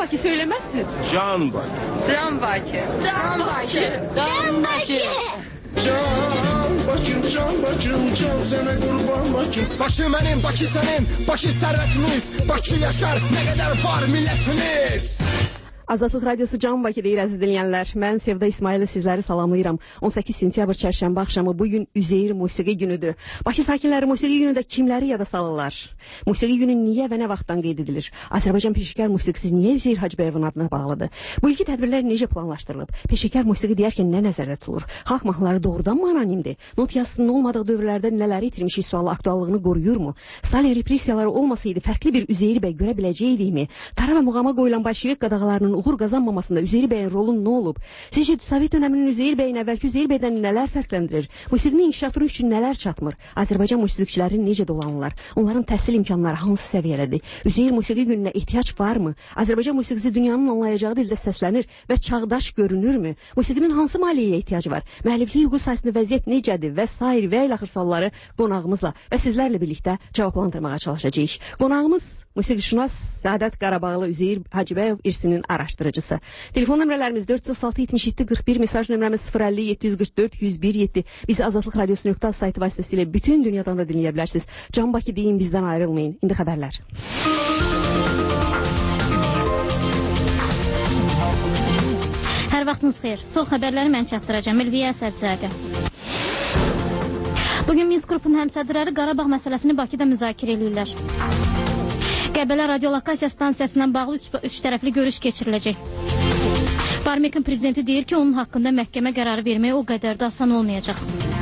Bakı söylemezsiniz. Can Bakı. Can Bakı. Can Bakı. Can Bakı. Can Bakım, can Bakım, can sana kurban Bakım. Bakı benim, Bakı senin, Bakı servetimiz. Bakı yaşar, ne kadar var milletimiz. Azadlıq Radiosu Can Bakı deyir əziz dinləyənlər. Mən Sevda İsmail'ı sizləri salamlayıram. 18 sentyabr çərşənbə axşamı bugün Üzeyir musiqi günüdür. Bakı sakinləri musiqi günündə kimləri yada salırlar? Musiqi günü niyə və nə vaxtdan qeyd edilir? Azərbaycan peşəkar musiqisi niyə Üzeyir Hacıbəyovun adına bağlıdır? Bu ilki tədbirlər necə planlaşdırılıb? Peşəkar musiqi deyərkən nə nəzərdə tutulur? Xalq mahnıları doğrudan mı anonimdir? Not yazısının olmadığı dövrlərdə nələri itirmişik sualı aktuallığını qoruyurmu? Stalin repressiyaları olmasaydı fərqli bir Üzeyir bəy görə biləcəydikmi? Tara və muğama qoyulan bolşevik qadağalarının uğur qazanmamasında Üzeyir bəyin rolu nə olub? Sizcə Sovet dönəminin Üzeyir bəyin əvvəlki Üzeyir bəydən nələr fərqləndirir? Musiqinin inkişafı üçün nələr çatmır? Azərbaycan musiqiçiləri necə dolanırlar? Onların təhsil imkanları hansı səviyyədədir? Üzeyir musiqi gününə ehtiyac varmı? Azərbaycan musiqisi dünyanın anlayacağı dildə səslənir və çağdaş görünürmü? Musiqinin hansı maliyyəyə ehtiyacı var? Müəlliflik hüququ sahəsində vəziyyət necədir? Və sair və ilaxır sualları qonağımızla və sizlərlə birlikdə cavablandırmağa çalışacağıq. Qonağımız musiqişünas Səadət Qarabağlı Üzeyir Hacıbəyov irsinin araşdırıcısı. Telefon nömrələrimiz 436 77 41, mesaj nömrəmiz 050 744 101 7. Bizi Azadlıq Radiosu.az saytı vasitəsilə bütün dünyadan da dinləyə bilərsiniz. Can Bakı deyin, bizdən ayrılmayın. İndi xəbərlər. Hər vaxtınız xeyir. Son xəbərləri mən çatdıracağım. Elviyə Əsədzadə. Bugün Minsk qrupunun həmsədrləri Qarabağ məsələsini Bakıda müzakirə edirlər. Qəbələ radiolokasiya stansiyasından bağlı üç tərəfli görüş keçiriləcək. Barmekin prezidenti deyir ki, onun haqqında məhkəmə qərarı vermək o qədər də asan olmayacaq.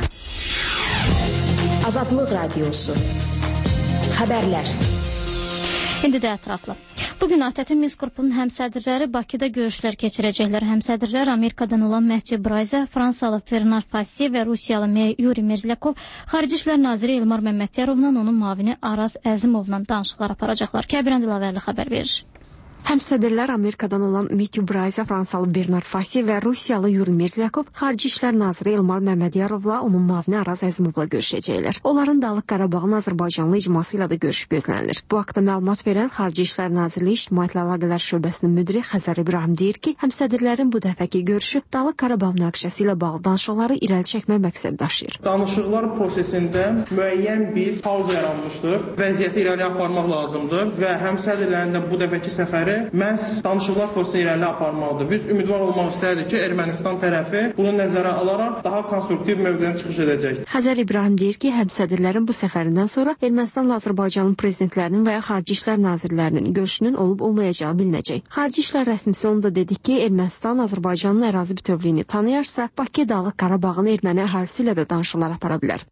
Azadlıq Radiosu. Xəbərlər. İndi də ətraflı. Bugün ATƏT-in Minsk qrupunun həmsədrləri Bakıda görüşlər keçirəcəklər. Həmsədrlər Amerikadan olan Matthew Bryce, Fransalı Bernard Fassi və Rusiyalı Yuri Merzlyakov Xarici İşlər naziri Elmar Məmmədyarovla onun müavini Araz Əzimovla danışıqlar aparacaqlar. Kəbirən Dilavərli xəbər verir. Həmsədrlər Amerikadan olan Matthew Bryce, Fransalı Bernard Fassi və Rusiyalı Yuri Merzlyakov Xarici İşlər naziri Elmar Məmmədyarovla onun müavini Araz Əzimovla görüşəcəklər. Onların Dağlıq Qarabağın Azərbaycanlı icması ilə də görüş gözlənilir. Bu haqda məlumat verən Xarici İşlər Nazirliyi İctimaiyyətlə Əlaqələr Şöbəsinin müdiri Xəzər İbrahim deyir ki, həmsədrlərin bu dəfəki görüşü Dağlıq Qarabağ münaqişəsi ilə bağlı danışıqları irəli çəkmək məqsəd daşıyır. Danışıqlar prosesində müəyyən bir pauza yaranmışdır. Vəziyyəti irəli aparmaq lazımdır və həmsədrlərin də bu dəfəki səfəri məhz danışıqlar prosesini irəli aparmaqdır. Biz ümidvar olmaq istərdik ki, Ermənistan tərəfi bunu nəzərə alaraq daha konstruktiv mövqedən çıxış edəcək. Xəzər İbrahim deyir ki, həmsədrlərin bu səfərindən sonra Ermənistanla Azərbaycanın prezidentlərinin və ya Xarici İşlər nazirlərinin görüşünün olub-olmayacağı bilinəcək. Xarici İşlər rəsmisi onu da dedi ki, Ermənistan Azərbaycanın ərazi bütövlüyünü tanıyarsa, Bakı Dağlıq Qarabağın erməni əhalisi ilə də danışıqlar apara bilər.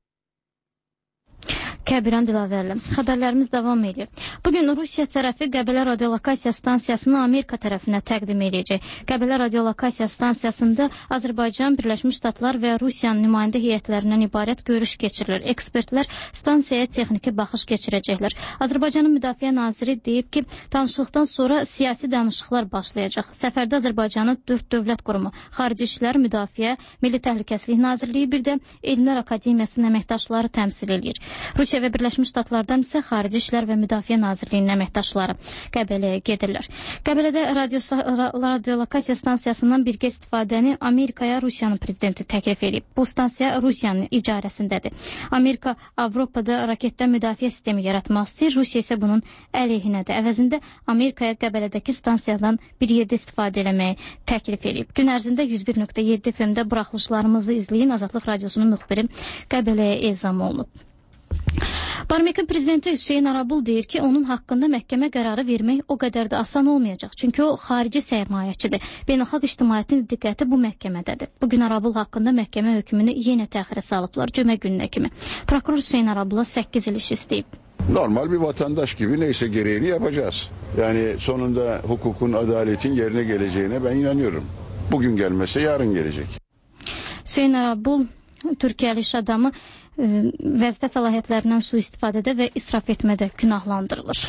Kəbirən Dilavərli. Xəbərlərimiz davam edir. Bugün Rusiya tərəfi Qəbələ radiolokasiya stansiyasını Amerika tərəfinə təqdim edəcək. Qəbələ radiolokasiya stansiyasında Azərbaycan, Birləşmiş Ştatlar və Rusiyanın nümayəndə heyətlərindən ibarət görüş keçirilir. Ekspertlər stansiyaya texniki baxış keçirəcəklər. Azərbaycanın Müdafiə naziri deyib ki, danışıqdan sonra siyasi danışıqlar başlayacaq. Səfərdə Azərbaycanın 4 dövlət qurumu, Xarici İşlər, Müdafiə, Milli Təhlükəsizlik Nazirliyi, bir də Elmlər Akademiyasının əməkdaşları təmsil edir. Rusiya və Birləşmiş Ştatlardan isə Xarici İşlər və Müdafiə Nazirliyinin əməkdaşları Qəbələyə gedirlər. Qəbələdə radiolokasiya stansiyasından birgə istifadəni Amerikaya Rusiyanın prezidenti təklif edib. Bu stansiya Rusiyanın icarəsindədir. Amerika Avropada raketdən müdafiə sistemi yaratmaq istəyir, Rusiya isə bunun əleyhinədir. Əvəzində Amerikaya Qəbələdəki stansiyadan bir yerdə istifadə eləməyi təklif edib. Gün ərzində 101.7 FM-də buraxılışlarımızı izləyin. Azadlıq Radiosunun müxbiri Qəbələyə ezam olunub. Barmekin prezidenti Hüseyin Arabul deyir ki, onun haqqında məhkəmə qərarı vermək o qədər də asan olmayacaq. Çünki o xarici sərmayəçidir. Beynəlxalq ictimaiyyətin diqqəti bu məhkəmədədir. Bugün Arabul haqqında məhkəmə hökmünü yenə təxirə salıblar cümə gününə kimi. Prokuror Hüseyin Arabula 8 il iş istəyib. Normal bir vatandaş gibi neyse gereğini yapacağız. Yani sonunda hukukun, adaletin yerine geleceğine ben inanıyorum. Bugün gelmezse yarın gelecek. Hüseyin Arabul Türkiyəli iş adamı vəzifə səlahiyyətlərindən sui-istifadədə və israf etmədə günahlandırılır.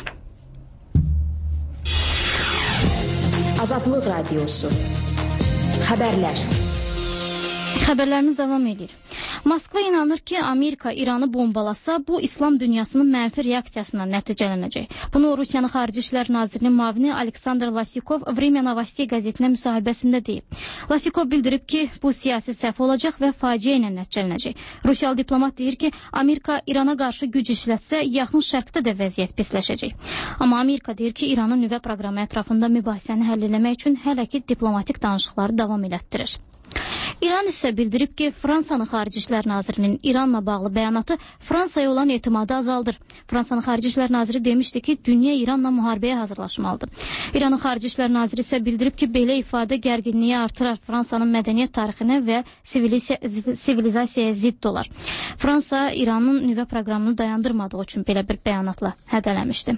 Azadlıq Radiosu. Xəbərlər. Xəbərlərimiz davam edir. Moskva inanır ki, Amerika İranı bombalasa, bu İslam dünyasının mənfi reaksiyasına nəticələnəcək. Bunu Rusiyanın Xarici İşlər Nazirinin müavini Aleksandr Lasikov Vremya Novostey qəzetinə müsahibəsində deyib. Lasikov bildirib ki, bu siyasi səhv olacaq və faciə ilə nəticələnəcək. Rusiyalı diplomat deyir ki, Amerika İrana qarşı güc işlətsə, yaxın şərqdə də vəziyyət pisləşəcək. Amma Amerika deyir ki, İranın nüvə proqramı ətrafında mübahisəni həll etmək üçün hələ ki diplomatik danışıqları davam elətdirir. İran isə bildirib ki, Fransanın Xarici İşlər Nazirinin İranla bağlı bəyanatı Fransaya olan etimadı azaldır. Fransanın Xarici İşlər Naziri demişdi ki, dünya İranla müharibəyə hazırlaşmalıdır. İranın Xarici İşlər Naziri isə bildirib ki, belə ifadə gərginliyi artırar, Fransanın mədəniyyət tarixinə və sivilizasiyaya zidd olar. Fransa İranın nüvə proqramını dayandırmadığı üçün belə bir bəyanatla hədələmişdi.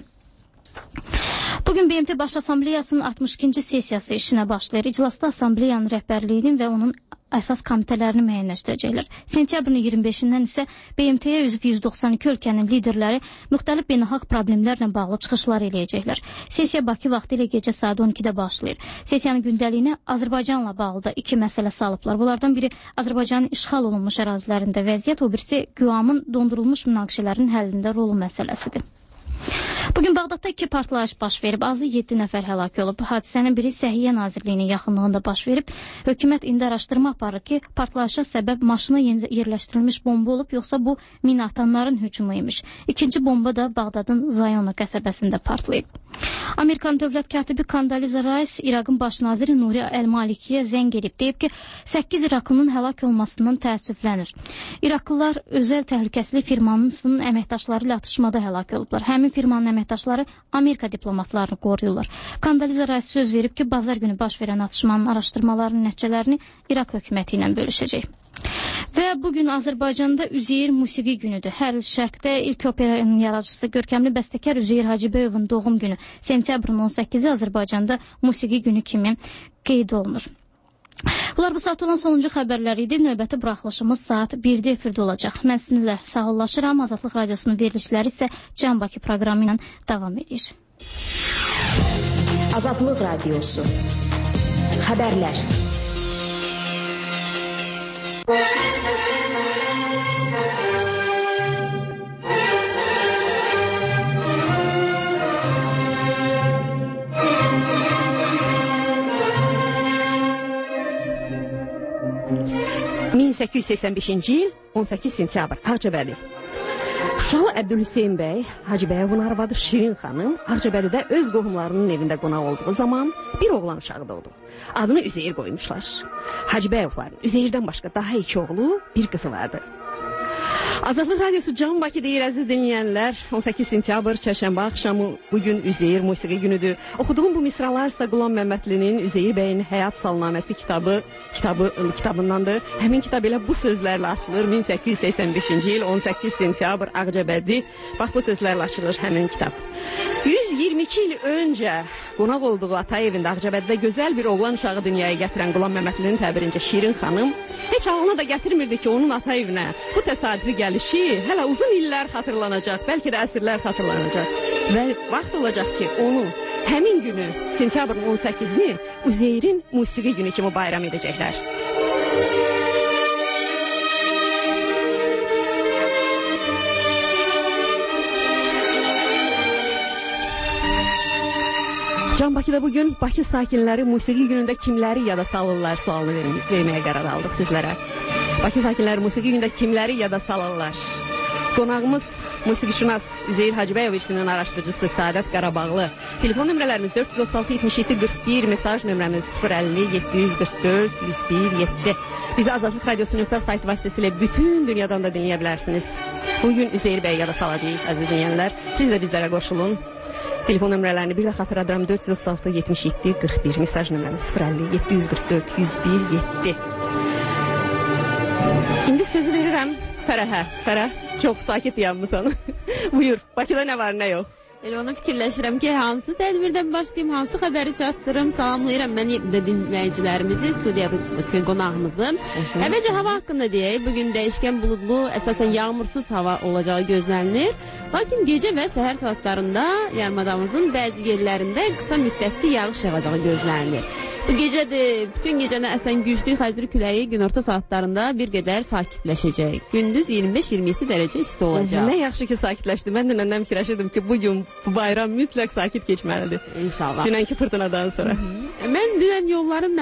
Bugün BMT Baş Assambleyasının 62-ci sessiyası işinə başlayır. İclasda Assambleyanın rəhbərliyinin və onun əsas komitələrini müəyyənləşdirəcəklər. Sentyabrın 25-dən isə BMT-yə üzv 192 ölkənin liderləri müxtəlif beynəlxalq problemlərlə bağlı çıxışlar eləyəcəklər. Sessiya Bakı vaxtı ilə gecə saat 12-də başlayır. Sessiyanın gündəliyinə Azərbaycanla bağlı da 2 məsələ salıblar. Bunlardan biri Azərbaycanın işğal olunmuş ərazilərində vəziyyət, o birisi QUAM-ın dondurulmuş münaqişələrin həllində rolu məsələsidir. Bugün Bağdadda 2 partlayış baş verib, azı 7 nəfər həlak olub. Hadisənin biri Səhiyyə Nazirliyinin yaxınlığında baş verib. Hökumət indi araşdırma aparır ki, partlayışa səbəb maşına yerləşdirilmiş bomba olub, yoxsa bu mina atanların hücumu imiş. İkinci bomba da Bağdadın Zayona qəsəbəsində partlayıb. Amerikan dövlət katibi Condoleezza Rice İraqın baş naziri Nuri Əl-Malikiyə zəng edib, deyib ki, 8 İraqlının həlak olmasından təəssüflənir. İraqlılar özəl təhlükəsizlik firmasının əməkdaşları ilə atışmada həlak olublar. Həmin firmanın əməkdaşları Amerika diplomatlarını qoruyurlar. Condoleezza Rice söz verib ki, bazar günü baş verən atışmanın araşdırmalarının nəticələrini İraq hökuməti ilə bölüşəcək. Və bugün Azərbaycanda Üzeyir musiqi günüdür. Hər il şərqdə ilk operanın yaradıcısı görkəmli bəstəkar Üzeyir Hacıbəyovun doğum günü sentyabrın 18-i Azərbaycanda musiqi günü kimi qeyd olunur. Bunlar bu saat olan sonuncu xəbərlər idi. Növbəti buraxılışımız saat 1-də efirdə olacaq. Mən sizinlə sağollaşıram. Azadlıq Radiosunun verilişləri isə Can Bakı proqramı ilə davam edir. Azadlıq Radiosu. Xəbərlər. ...1885-ci il 18 sentyabr Ağcabədi. Şuşalı Əbdülhüseyn bəy Hacıbəyovun arvadı Şirin xanım Ağcabədidə öz qohumlarının evində qonaq olduğu zaman bir oğlan uşağı doğdu. Adını Üzeyir qoymuşlar. Hacıbəyovların Üzeyirdən başqa daha 2 oğlu, bir qızı vardı. Azadlıq Radiosu Can Bakı deyir əziz dinləyənlər. 18 sentyabr çərşənbə axşamı bugün Üzeyir musiqi günüdür. Oxuduğum bu misralarsa Qulam Məmmədlinin Üzeyir bəyin Həyat Salnaməsi kitabındandır. Həmin kitab elə bu sözlərlə açılır. 1885-ci il 18 sentyabr Ağcabədi. Bax bu sözlərlə açılır həmin kitab. 122 il öncə qonaq olduğu ata evində Ağcabədidə gözəl bir oğlan uşağı dünyaya gətirən Qulam Məmmədlinin təbirincə Şirin xanım heç ağlına da gətirmirdi ki, onun ata evinə bu təsadüfi gəlişi hələ uzun illər xatırlanacaq, bəlkə də əsrlər xatırlanacaq. Və vaxt olacaq ki, onu həmin günü, sentyabrın 18-ni Üzeyrin musiqi günü kimi bayram edəcəklər. Can Bakıda bugün Bakı sakinləri musiqi günündə kimləri yada salırlar sualını verməyə qərar aldıq sizlərə. Bakı sakinləri musiqi günündə kimləri yada salırlar? Qonağımız musiqişünas Üzeyir Hacıbəyov işinin araşdırıcısı Səadət Qarabağlı. Telefon nömrələrimiz 436-77-41, mesaj nömrəmiz 050-744-101-7. Bizi Azadlıq Radiosu.net sayt vasitəsilə bütün dünyadan da dinləyə bilərsiniz. Bugün Üzeyir bəy yada salacağıq, əziz dinləyənlər. Siz də bizlərə qoşulun. Telefon nömrələrini bir də xatırladıram 436-77-41, mesaj nömrəmiz 050-744-101-7. İndi sözü verirəm Fərəhə. Fərəh, çox sakit yanmısan. Buyur, Bakıda nə var, nə yox? Elə onu fikirləşirəm ki, hansı tədbirdən başlayayım, hansı xəbəri çatdırım, salamlayıram mən də dinləyicilərimizi, studiyadakı qonağımızı. Əvvəlcə hava haqqında deyək, bugün dəyişkən buludlu, əsasən yağmursuz hava olacağı gözlənilir. Lakin gecə və səhər saatlarında yarımadamızın bəzi yerlərində qısa müddətli yağış yağacağı gözlənilir. Bu gecədir, bütün gecəni əsən güclü xəzri küləyi günorta saatlarında bir qədər sakitləşəcək. Gündüz 25-27 dərəcə isti olacaq. Nə yaxşı ki sakitləşdi. Mən dünəndən fikirləşirdim ki, bugün bu bayram mütləq sakit keçməlidir. İnşallah. Dünənki fırtınadan sonra. Mən dünən yolların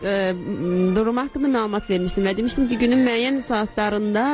durumu haqqında məlumat vermişdim və demişdim ki, günün müəyyən saatlarında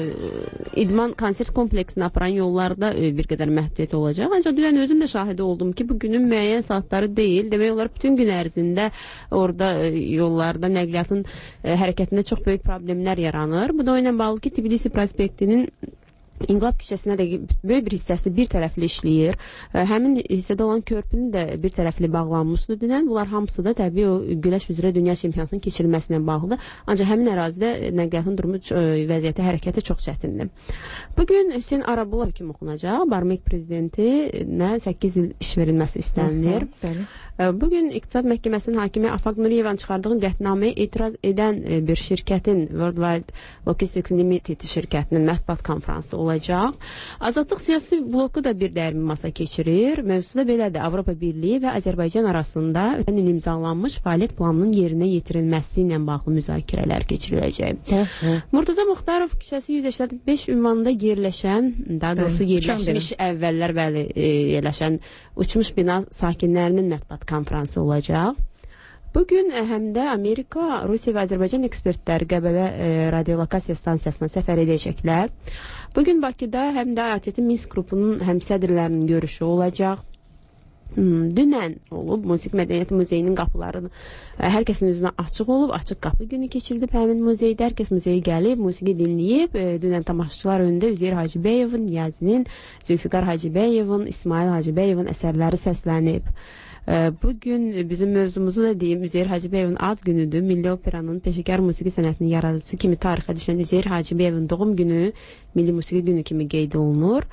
idman konsert kompleksini aparan yollarda bir qədər məhdudiyyət olacaq. Ancaq dünən özüm də şahidi oldum ki, bu günün müəyyən saatları deyil. Demək olar bütün gün ərzində orada yollarda nəqliyyatın hərəkətində çox böyük problemlər yaranır. Bu da o ilə bağlı ki, Tbilisi prospektinin İnqilab küçəsinə də böyük bir hissəsi bir tərəfli işləyir. Həmin hissədə olan körpünün də bir tərəfli bağlanmışdı dünən. Bunlar hamısı da təbii o güləş üzrə dünya çempionatının keçirilməsinə bağlıdır. Ancaq həmin ərazidə nəqliyyatın durumu, vəziyyəti, hərəkəti çox çətindir. Bugün Hüseyn Arabullah hökm oxunacaq. Barmek prezidentinə 8 il iş verilməsi istənilir. Bugün İqtisad Məhkəməsinin hakimi Afaq Nuriyevan çıxardığı qətnaməyə etiraz edən bir şirkətin Worldwide Logistics Limited şirkətinin mətbuat konfransı olacaq. Azadlıq siyasi bloku da bir dərmi masa keçirir. Mövzuda belədir. Avropa Birliyi və Azərbaycan arasında ötən il imzalanmış fəaliyyət planının yerinə yetirilməsi ilə bağlı müzakirələr keçiriləcək. Murtuza Muxtarov küçəsi 185 ünvanında yerləşən, daha doğrusu yerləşmiş əvvəllər yerləşən uçmuş bina sakinlərinin mətbuat konfransı olacaq. Bugün həm də Amerika, Rusiya və Azərbaycan ekspertləri Qəbələ radiolokasiya stansiyasına səfər edəcəklər. Bugün Bakıda həm də ATƏT Minsk qrupunun həmsədrlərinin görüşü olacaq. Dünən olub, Musiqi Mədəniyyəti Muzeyinin qapılarını hər kəsin üzünə açıq olub, açıq qapı günü keçirilib həmin muzeydə. Hər kəs muzeyə gəlib, musiqi dinləyib. Dünən tamaşaçılar önündə Üzeyir Hacıbəyevin, Niyazinin, Zülfiqar Hacıbəyevin, İsmail Hacıbəyevin əsərləri səslənib. Bugün bizim mövzumuzu da deyim, Üzeyir Hacıbəyevin ad günüdür. Milli Operanın peşəkar musiqi sənətinin yaradıcısı kimi tarixə düşən Üzeyir Hacıbəyevin doğum günü Milli Musiqi Günü kimi qeyd olunur.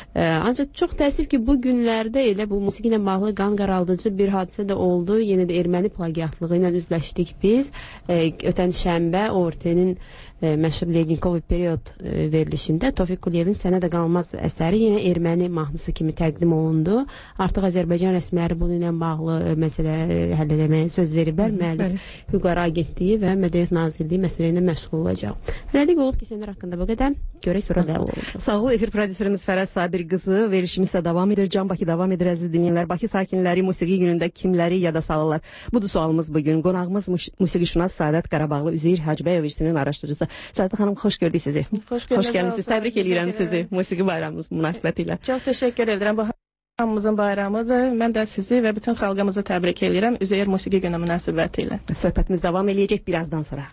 Ancaq çox təəssüf ki, bu günlərdə elə bu musiqi ilə bağlı qan qaraldıcı bir hadisə də oldu. Yenə də erməni plagiatlığı ilə üzləşdik biz. Ötən şənbə ORT-nin məşhur Ledinkovi period verilişində Tofiq Quliyevin Sənədə qalmaz əsəri yenə erməni mahnısı kimi təqdim olundu. Artıq Azərbaycan rəsmiləri bunu ilə bağlı məsələ həll etməyə söz veriblər. Müəllif Hüquqları Agentliyi və Mədəniyyət Nazirliyi məsələ ilə məşğul olacaq. Hələlik olub keçənlər haqqında bu qədər. Görək sonra dəvə olacaq. Sağ ol, efir prodüserimiz Fərəd Sabir qızı. Verilişimiz də davam edir. Can Bakı davam edir əziz dinləyənlər. Bakı sakinləri musiqi günündə kimləri yada salırlar? Budur sualımız bugün. Qonağımız musiqişünas Səadət Qarabağlı Üzeyir Hacıbəyeviçinin araşdırıcısı. Səadət xanım, xoş gördük sizi. Xoş gəlmisiniz. Təbrik edirəm sizi musiqi bayramımız münasibətilə. Çox təşəkkür edirəm. Bu hamımızın bayramıdır. Mən də sizi və bütün xalqımızı təbrik edirəm Üzeyir musiqi günü münasibətilə. Söhbətimiz davam eləyəcək birazdan sonra.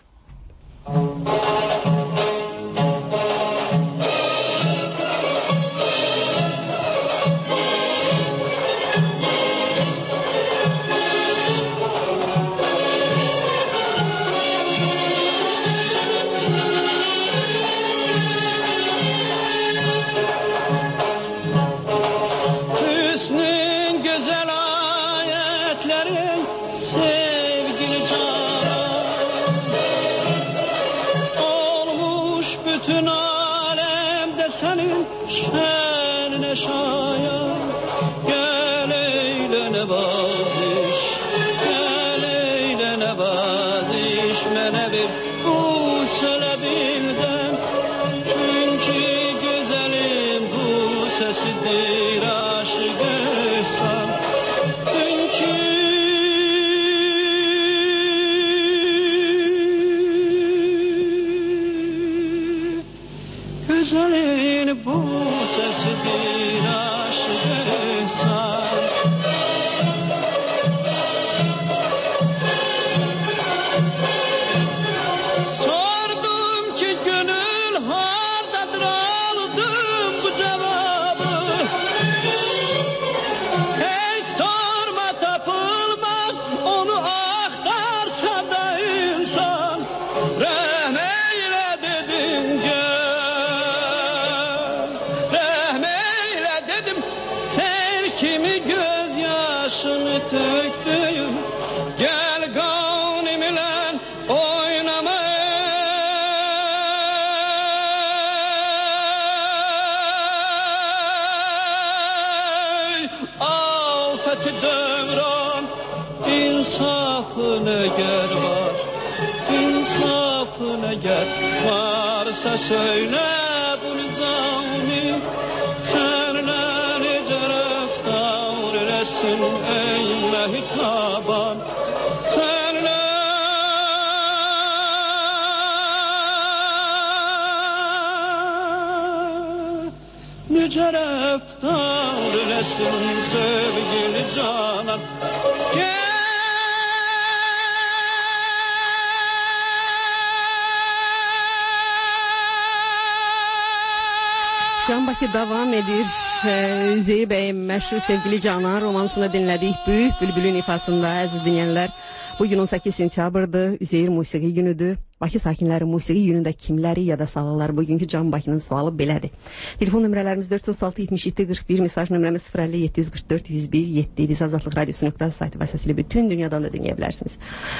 Dömran insafı eğer var, insafın eğer varsa söyle bu nizami, senle nice rəftar eləsin ey mehtaban, senle nice rəftar eləsin sevgili canan. Can Bakı devam edir. Üzeyir Bey'in meşhur sevgili Canan romansını dinledik. Büyük Bülbülün ifasında əziz dinleyenler. Bugün 18 sentyabrdır. Üzeyir Musiqi günüdür. Bakı sakinləri musiqi günündə kimləri yada salırlar? Bugünkü Can Bakının sualı belədir. Telefon nömrələrimiz 436 77 41, mesaj nömrəmiz 050 744 101 7. Biz Azadlıq Radiosu.com saytı vasitəsilə bütün dünyadan da dinləyə bilərsiniz.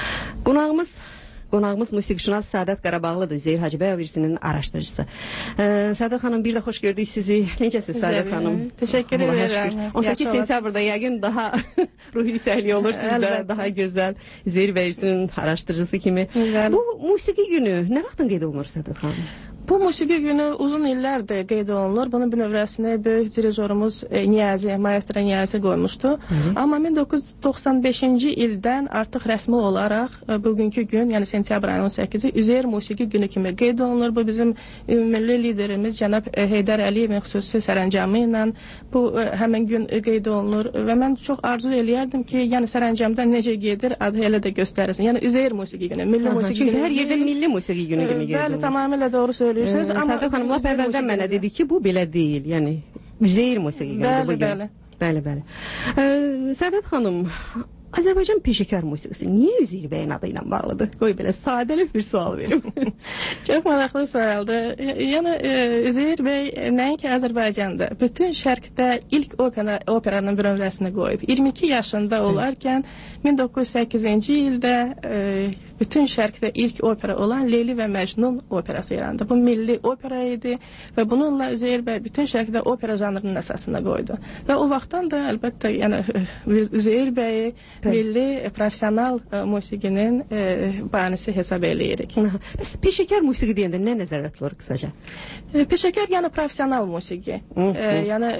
Qonağımız musiqişünas Səadət Qarabağlıdır, Üzeyir Hacıbəyovirsinin araşdırıcısı. Səadət xanım, bir də xoş gördük sizi. Necəsiz Səadət xanım? Teşekkür ederim. 18 sentyabrda yəqin daha ruhi yüksəkliyi olur sizdə, daha gözəl. Üzeyir Bəyirsinin araşdırıcısı kimi. Bu musiqi günü nə vaxtdan qeyd olunur Səadət xanım? Bu musiqi günü uzun illərdir qeyd olunur. Bunun bir növrəsini böyük dirigorumuz Niyazi, maestro Niyazi qoymuşdu. Amma 1995-ci ildən artıq rəsmi olaraq bugünkü gün, yəni sentyabr ayının 18-i Üzeyir Musiqi günü kimi qeyd olunur. Bu bizim milli liderimiz cənab Heydər Əliyevin xüsusi sərəncamı ilə bu həmin gün qeyd olunur və mən çox arzu eləyərdim ki, yəni sərəncamda necə gedir, adı elə də göstərilsin. Yəni Üzeyir Musiqi günü, milli musiqi günü. Çünki hər yerdə milli musiqi günü kimi qeyd olunur. Bəli, tamamilə doğru söylüyorsunuz. Səadət xanım, lap əvvəldən mənə dedi ki, bu belə deyil. Yəni Üzeyir Musiqi günüdür bu gün. Bəli. Səadət xanım, Azərbaycan peşəkar musiqisi niyə Üzeyir bəyin adı ilə bağlıdır? Qoy belə sadəlik bir sual verim. Çox maraqlı sualdır. Yəni Üzeyir bəy nəinki Azərbaycanda, bütün şərqdə ilk operanın bir nömrəsini qoyub. 22 yaşında olarkən 1908-ci ildə bütün şərqdə ilk opera olan Leyli və Məcnun operası yarandı. Bu milli opera idi və bununla Üzeyir bəy bütün şərqdə opera janrının əsasına qoydu. Və o vaxtdan da əlbəttə yəni Üzeyir bəyi milli profesional musiqinin banisi hesab eləyirik. Bəs peşəkar musiqi deyəndə nə nəzərdə tutulur qısaca? Peşəkar yəni profesional musiqi. Yəni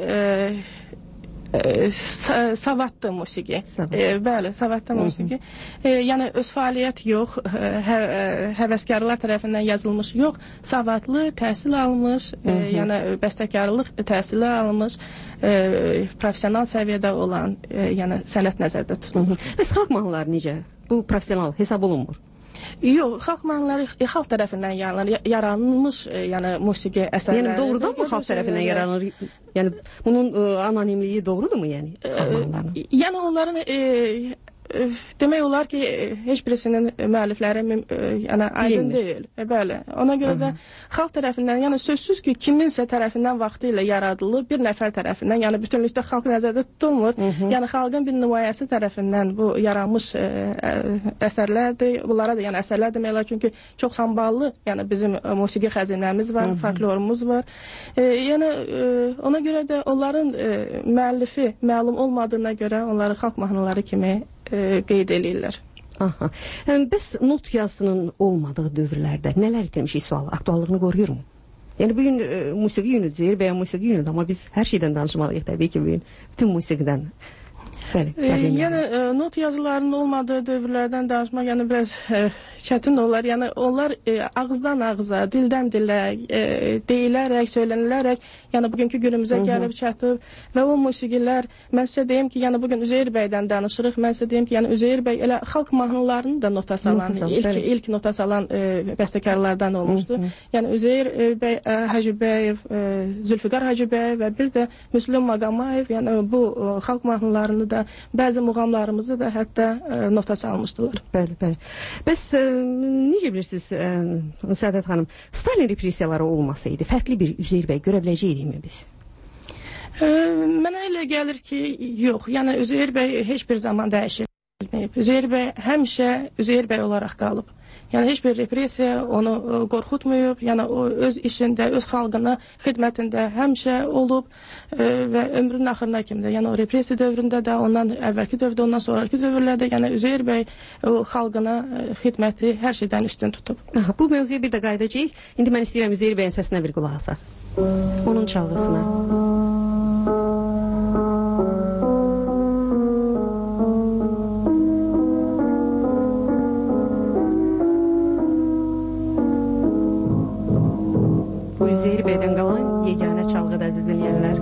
savadlı musiqi. Bəli, savadlı musiqi. Yəni öz fəaliyyət yox, həvəskarlar tərəfindən yazılmış yox, savadlı, təhsil almış, yəni bəstəkarlıq təhsili almış, profesional səviyyədə olan, yəni sənət nəzərdə tutulur. Bəs xalq mahnıları necə? Bu profesional hesab olunmur. Yox, xalq mahnıları xalq tərəfindən yaranmış, yəni musiqi əsərləri. Yəni doğrudan mı xalq tərəfindən yaranır? Yəni bunun anonimliyi doğrudurmu yəni xalq mahnılarının? Yəni onların demək olar ki, heç birisinin müəllifləri yəni aydın deyil. Bəli. Ona görə də xalq tərəfindən, yəni sözsüz ki, kiminsə tərəfindən vaxtı ilə yaradılıb, bir nəfər tərəfindən, yəni bütünlükdə xalq nəzərdə tutulmur. Yəni xalqın bir nümayəsi tərəfindən bu yaranmış əsərlərdir. Bunlara da yəni əsərlər demək olar, çünki çox samballı, yəni bizim musiqi xəzinəmiz var, folklorumuz var. Yəni ona görə də onların müəllifi məlum olmadığına görə onları xalq mahnıları kimi qeyd eləyirlər. Bəs not yazısının olmadığı dövrlərdə nələr itirmişik sualı? Aktuallığını qoruyur mu? Yəni bugün musiqi günüdür, Üzeyir bəy musiqi günüdür, amma biz hər şeydən danışmalıyıq təbii ki, bugün bütün musiqidən. Yəni not yazılarının olmadığı dövrlərdən danışmaq yəni biraz çətin olar. Yəni onlar ağızdan ağıza, dildən dilə deyilərək, söylənilərək, yəni bugünkü günümüzə gəlib çatıb və o musiqilər, mən sizə deyim ki, yəni bugün Üzeyir bəydən danışırıq. Mən sizə deyim ki, yəni Üzeyir bəy elə xalq mahnılarını da nota salan, ilk nota salan bəstəkarlardan olmuşdu. Yəni Üzeyir bəy Hacıbəyev, Zülfiqar Hacıbəyev və bir də Müslüm Maqamayev, yəni bu xalq mahnılarını da bəzi muğamlarımızı da hətta nota salmışdılar. Bəli. Bəs necə bilirsiniz Səadət xanım, Stalin repressiyaları olmasaydı fərqli bir Üzeyir bəy görə biləcəkdikmi biz? Mənə elə gəlir ki, yox. Yəni Üzeyir bəy heç bir zaman dəyişilməyib. Üzeyir bəy həmişə Üzeyir bəy olaraq qalıb. Yəni heç bir repressiya onu qorxutmayıb. Yəni o öz işində, öz xalqına xidmətində həmişə olub və ömrünün axırına kimi də, yəni o repressiya dövründə də, ondan əvvəlki dövrdə, ondan sonraki dövrlərdə, yəni Üzeyir bəy o xalqına xidməti hər şeydən üstün tutub. Aha, bu mövzuya bir də qayıdacağıq. İndi mən istəyirəm Üzeyir bəyin səsinə bir qulaq asaq. Onun çalğısına. Bu Üzeyir bəydən qalan yeganə çalğıda əziz dinləyənlər.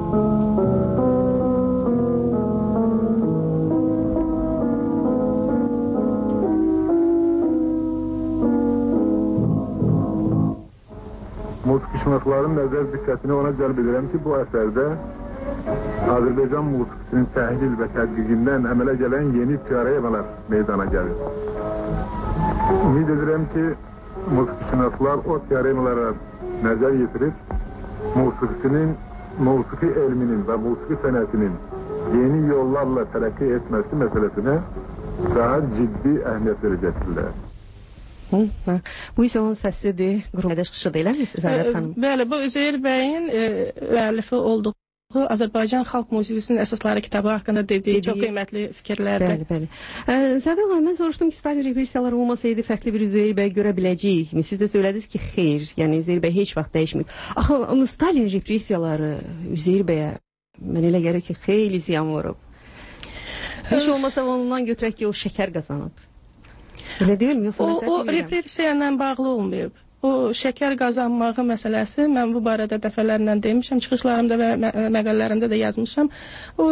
Musiqişünasların nəzər diqqətini ona cəlb edirəm ki, bu əsərdə Azərbaycan musiqisinin təhlil və tədqiqindən əmələ gələn yeni teoremalar meydana gəlir. Ümid edirəm ki, musiqişünaslar o teoremalara nəzər yetirib, musiqi elminin və musiqi sənətinin yeni yollarla tərəqqi etməsi məsələsinə daha ciddi əhəmiyyət verəcəkdirlər. Bu isə onun səsidir, qurumda çıxışı deyilər mi Zərrət xanım? Bəli, bu Üzeyir bəyin müəllifi olduğu Azərbaycan xalq musiqisinin əsasları kitabı haqqında dediyi çox qiymətli fikirlərdir. Bəli. Zərrət xanım, mən soruşdum ki, Stalin repressiyaları olmasaydı fərqli bir Üzeyir bəy görə biləcəyikmi? Siz də söylədiniz ki, xeyr, yəni Üzeyir bəy heç vaxt dəyişmir. Axı, Stalin repressiyaları Üzeyir bəyə mən elə gəlir ki, xeyli ziyan vurub. Heç olmasa ondan götürək ki, o şəkər qazanıb. Elə deyilmi? Yoxsa o repressiya ilə bağlı olmayıb. O şəkər qazanmağı məsələsi, mən bu barədə dəfələrlə demişəm, çıxışlarımda və məqalələrimdə də yazmışam. O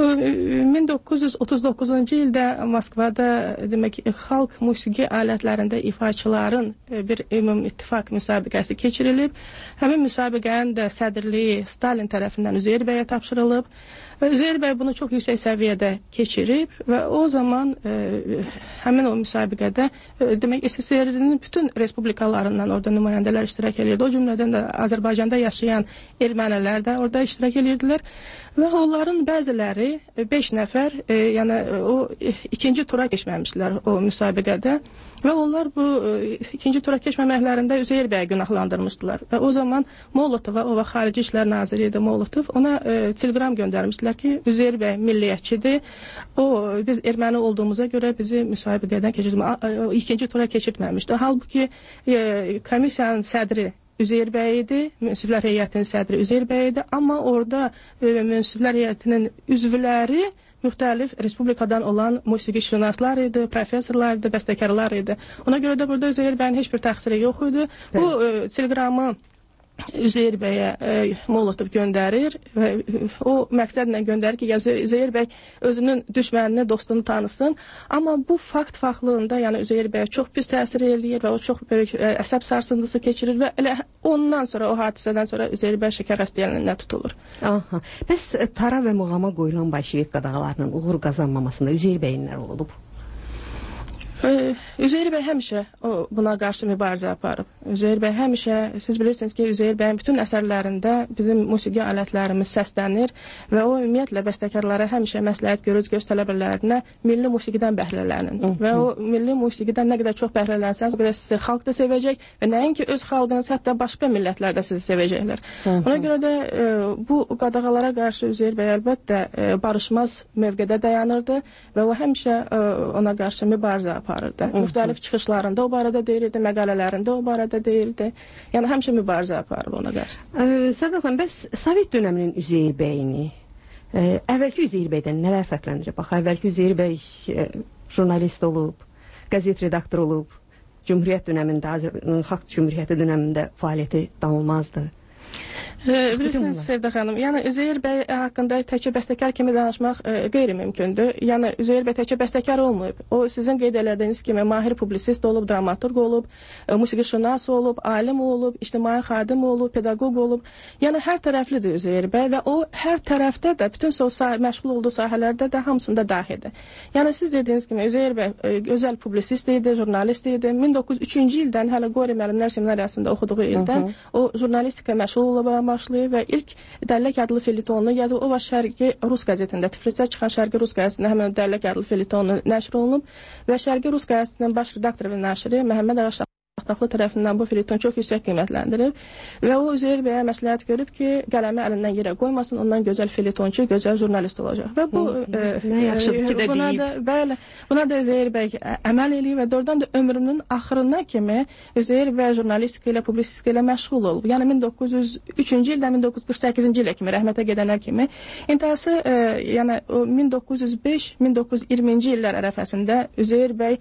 1939-cu ildə Moskvada demək xalq musiqi alətlərində ifaçıların bir ümumi ittifaq müsabiqəsi keçirilib. Həmin müsabiqənin də sədrliyi Stalin tərəfindən Üzeyir bəyə tapşırılıb. Və Üzeyir bəy bunu çox yüksək səviyyədə keçirib və o zaman həmin o müsabiqədə demək SSRİ-nin bütün respublikalarından orada nümayəndələr iştirak edirdi. O cümlədən də Azərbaycanda yaşayan ermənilər də orada iştirak edirdilər və onların bəziləri 5 nəfər yəni o ikinci tura keçməmişdilər o müsabiqədə və onlar bu ikinci tura keçməməklərində Üzeyir bəyi günahlandırmışdılar və o zaman Molotova, o vaxt Xarici İşlər Naziri idi Molotov, ona telegram göndərmişdilər ki, Üzeyir bəy milliyyətçidir. O biz erməni olduğumuza görə bizi müsabiqədən keçirtməmişdi. İkinci tura keçirtməmişdi. Halbuki komissiyanın sədri Üzeyir bəy idi, münsiflər heyətinin sədri Üzeyir bəy idi, amma orada münsiflər heyətinin üzvləri müxtəlif respublikadan olan musiqişünaslar idi, professorlar idi, bəstəkarlar idi. Ona görə də burada Üzeyir bəyin heç bir təqsiri yox idi. Bu telegramı Üzeyir bəyə Molotov göndərir və o məqsədlə göndərir ki, Üzeyir bəy özünün düşmənini, dostunu tanısın. Amma bu fakt-faktlığında, yəni Üzeyir bəyə çox pis təsir eləyir və o çox böyük əsəb sarsıntısı keçirir və elə ondan sonra, o hadisədən sonra Üzeyir bəy şəkər xəstəliyinə tutulur. Aha. Bəs tara və muğama qoyulan bolşevik qadağalarının uğur qazanmamasında Üzeyir bəyin nə olub? Üzeyir bəy həmişə buna qarşı mübarizə aparıb. Üzeyir bəy həmişə, siz bilirsiniz ki, Üzeyir bəyin bütün əsərlərində bizim musiqi alətlərimiz səslənir və o ümumiyyətlə bəstəkarlara həmişə məsləhət görür göz tələbələrinə milli musiqidən bəhrələnin. Və o milli musiqidən nə qədər çox bəhrələnsəniz, o qədər sizi xalq da sevəcək və nəinki öz xalqınız, hətta başqa millətlər də sizi sevəcəklər. Ona görə də bu qadağalara qarşı Üzeyir bəy əlbəttə barışmaz mövqedə dayanırdı və o həmişə ona qarşı mübarizə aparırdı. Müxtəlif çıxışlarında o barədə deyirdi, məqalələrində o barədə deyirdi. Yəni həmişə mübarizə aparıb ona qarşı. Sədat xanım, bəs Sovet dönəminin Üzeyir bəyini əvvəlki Üzeyir bəydən nələr fərqləndirir? Bax, əvvəlki Üzeyir bəy jurnalist olub, qəzet redaktoru olub, Cümhuriyyət dönəmində, Xalq Cümhuriyyəti dönəmində fəaliyyəti danılmazdı. Bilirsiniz Sevda xanım, yəni Üzeyir bəy haqqında təkcə bəstəkar kimi danışmaq qeyri-mümkündür. Yəni Üzeyir bəy təkcə bəstəkar olmayıb. O sizin qeyd elədiyiniz kimi mahir publisist olub, dramaturq olub, musiqişünas olub, alim olub, ictimai xadim olub, pedaqoq olub. Yəni hər tərəflidir Üzeyir bəy və o hər tərəfdə də bütün məşğul olduğu sahələrdə də hamısında dahidir. Yəni siz dediyiniz kimi Üzeyir bəy gözəl publisist idi, jurnalist idi. 1903-cü ildən hələ Qori müəllimlər seminariyasında oxuduğu ildən o jurnalistika məşğul olub, başlayıb və ilk Dəllək adlı felitonunu yazıb. O vaxt Şərqi Rus qəzetində, Tiflisdə çıxan Şərqi Rus qəzetində həmin Dəllək adlı feletonu nəşr olunub və Şərqi Rus qəzetinin baş redaktoru və nəşri Məhəmməd Ağaştaxtlı tərəfindən bu feleton çox yüksək qiymətləndirib və o Üzeyir bəyə məsləhət görüb ki, qələmi əlindən yerə qoymasın, ondan gözəl feletonçu, gözəl jurnalist olacaq. Və bu buna da Üzeyir bəy əməl eləyib və doğrudan da ömrünün axırına kimi Üzeyir bəy jurnalistika ilə, publisistika ilə məşğul olub. Yəni 1903-cü ildən 1948-ci ilə kimi, rəhmətə gedənə kimi intihası yəni 1905-1920-ci illər ərəfəsində Üzeyir bəy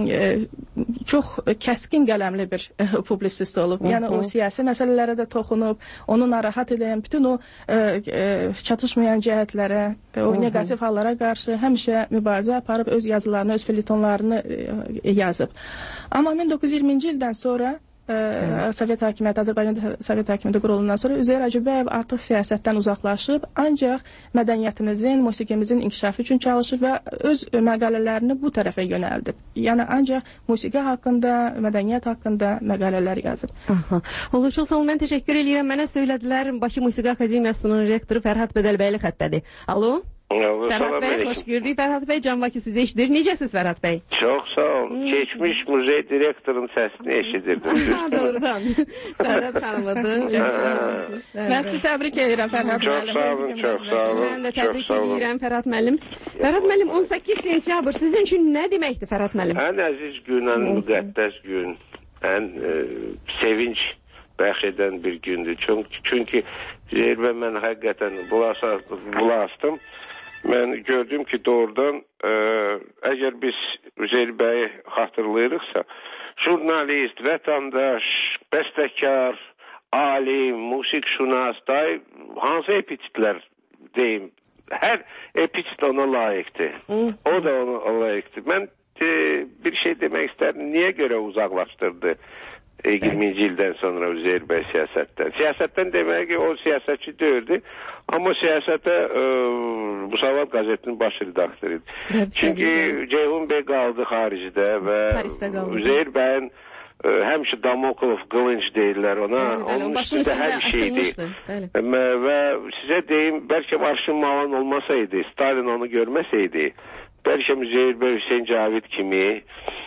çox kəskin qələmli bir publisist olub. Yəni o siyasi məsələlərə də toxunub, onu narahat edən bütün o çatışmayan cəhətlərə, o negativ hallara qarşı həmişə mübarizə aparıb öz yazılarını, öz felitonlarını yazıb. Amma 1920-ci ildən sonra Sovet hakimiyyəti, Azərbaycan Sovet hakimiyyəti qurulundan sonra Üzeyir Hacıbəyev artıq siyasətdən uzaqlaşıb, ancaq mədəniyyətimizin, musiqimizin inkişafı üçün çalışır və öz məqalələrini bu tərəfə yönəldib. Yəni ancaq musiqi haqqında, mədəniyyət haqqında məqalələr yazıb. Olur, çox sağ olun, mən təşəkkür edirəm. Mənə söylədilər, Bakı Musiqi Akademiyasının rektoru Fərhad Bədəlbəyli xəttədir. Alo? Fərhad bəy, xoş gördük. Fərhad bəy, Can Bakı sizi eşidir. Necəsiniz Fərhad bəy? Çox sağ olun. Keçmiş muzey direktorunun səsini eşidirdim. Doğrudan. Fərhad xanımıdır. Mən sizi təbrik edirəm Fərhad müəllim. Çox sağ olun, çox sağ olun. Mən də təbrik edirəm Fərhad müəllim. Fərhad müəllim, 18 sentyabr sizin üçün nə deməkdir Fərhad müəllim? Ən əziz gün, ən müqəddəs gün, ən sevinç bəxş edən bir gündür. Çünki Üzeyir mən həqiqətən bulaşdım. Mən gördüm ki, doğrudan əgər biz Üzeyir bəyi xatırlayırıqsa, jurnalist, vətəndaş, bəstəkar, alim, musiqişünas, hansı epititlər deyim, hər epitit ona layiqdir. O da ona layiqdir. Mən bir şey demək istərdim, niyə görə uzaqlaşdırdı 20-ci ildən sonra Üzeyir bəy siyasətdən? Siyasətdən demək ki, o siyasətçi deyildi, amma siyasətə Müsavat qəzetinin baş redaktorudur. Çünki Ceyhun bəy qaldı xaricdə və Üzeyir bəyin həmişə Damoklov qılınc deyirlər ona, onun üstündə hər şeydir. Və sizə deyim, bəlkə Arşın Malan olmasaydı, Stalin onu görməsəydi, bəlkə Üzeyir bəy Hüseyin Cavid kimi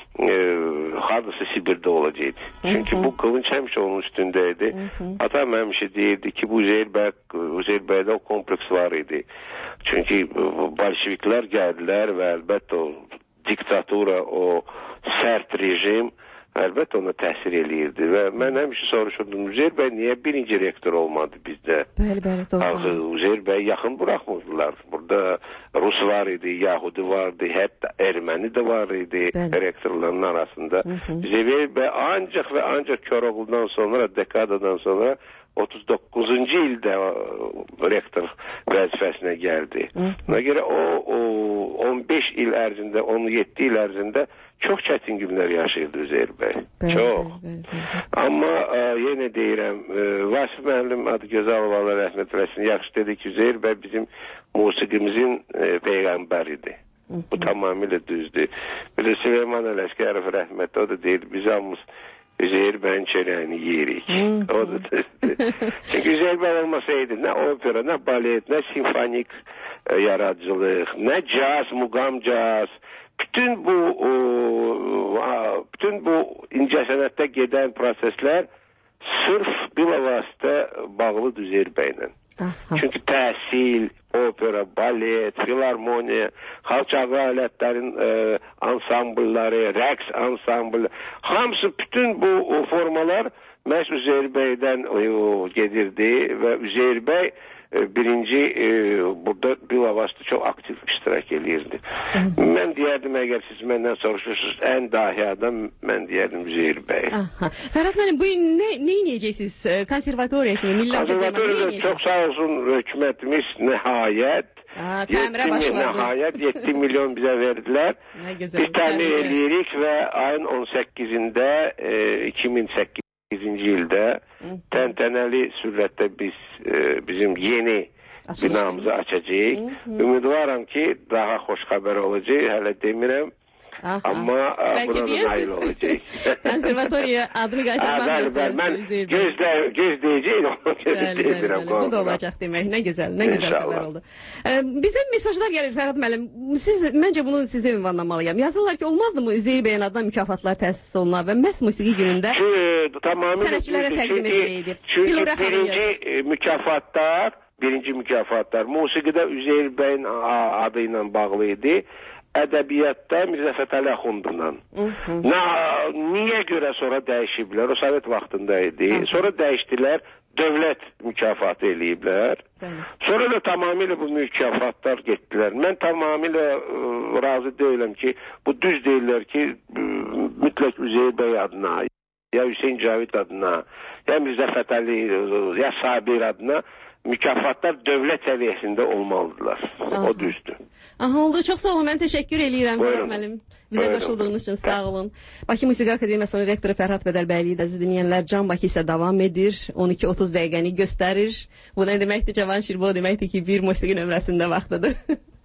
hardasa Sibir'de olacaqdı. Çünki bu qılınç həmişə onun üstündəydi. Atam həmişə deyirdi ki, bu Üzeyir bəydə o kompleks var idi. Çünki bolşeviklər gəldilər və əlbəttə o diktatura, o sərt rejim əlbəttə ona təsir eləyirdi və mən həmişə soruşurdum, Üzeyir bəy niyə birinci rektor olmadı bizdə? Bəli, doğru. Üzeyir bəy yaxın buraxmırdılar. Burada Rus var idi, Yahudi vardı, hətta Erməni də var idi rektorların arasında. Üzeyir bəy ancaq və ancaq Koroğlu'dan sonra, dekadadan sonra 39-cu ildə rektor vəzifəsinə gəldi. Ona görə o 15 il ərzində, 17 il ərzində çox çətin günlər yaşayırdı Üzeyir bəy. Çox. Amma yenə deyirəm, Vasif müəllim adı Gözəlov Allah rəhmət eləsin, yaxşı dedi ki, Üzeyir bəy bizim musiqimizin peyğəmbəridir. Bu tamamilə düzdür. Belə Süleyman Ələşkərov rəhmət, o da deyir, biz hamımız Üzeyir bəyin çörəyini yeyirik. O da düzdür. Çünki Üzeyir bəy olmasaydı nə opera, nə balet, nə simfonik yaradıcılıq, nə caz, muqam caz, bütün bu incəsənətdə gedən proseslər sırf bilavasitə bağlıdır Üzeyir bəylə. Çünki təhsil, opera, balet, filarmoniya, xalq çağı alətlərin ansamblları, rəqs ansamblı, hamısı bütün bu formalar məhz Üzeyir bəydən gedirdi və Üzeyir bəy birinci burada bilavasitə çox aktiv iştirak eləyirdi. Mən deyərdim, əgər siz məndən soruşursunuz, ən dahi adam mən deyərdim Üzeyir bəy. Fərhad müəllim, bu gün nə inəyəcəksiniz? Konservatoriya kimi, Milli Konservatoriyada çox sağ olsun hökumətimiz nəhayət təmirə başladı. Nəhayət 7 milyon bizə verdilər. Biz təmir eləyirik və ayın 18-də 2008-ci ildə təntənəli sürətdə bizim yeni binamızı açacağıq. Ümidvaram ki, daha xoş xəbər olacaq. Hələ demirəm. Amma burada nail olacaq. Konservatoriya adını qaytarmaq lazım. Mən gözləyəcəyim, onu gözləyirəm. Bu da olacaq demək. Nə gözəl xəbər oldu. Bizə mesajlar gəlir Fərhad müəllim. Məncə bunu sizə ünvanlamalıyam. Yazırlar ki, olmazdımı Üzeyir bəyin adına mükafatlar təsis olunar və məhz musiqi günündə sənətçilərə təqdim ediləydi. Birinci mükafatlar musiqidə Üzeyir bəyin adı ilə bağlı idi. Ədəbiyyatda Mirzə Fətəli Axundla. Niyə görə sonra dəyişiblər? O Sovet vaxtında idi. Sonra dəyişdilər, dövlət mükafatı eləyiblər. Sonra da tamamilə bu mükafatlar getdilər. Mən tamamilə razı deyiləm ki, bu düz deyirlər ki, mütləq Üzeyir bəy adına, ya Hüseyin Cavid adına, ya Mirzə Fətəli, ya Sabir adına mükafatlar dövlət səviyyəsində olmalıdırlar. O düzdür. Oldu. Çox sağ olun. Mən təşəkkür eləyirəm Fərhad müəllim. Bizə qoşulduğunuz üçün sağ olun. Bakı Musiqi Akademiyasının rektoru Fərhad Bədəlbəyli də siz dinləyənlər, Can Bakı isə davam edir. 12:30 dəqiqəni göstərir. Bu nə deməkdir Cavanşir? Bu deməkdir ki, bir musiqi nömrəsində vaxtıdır.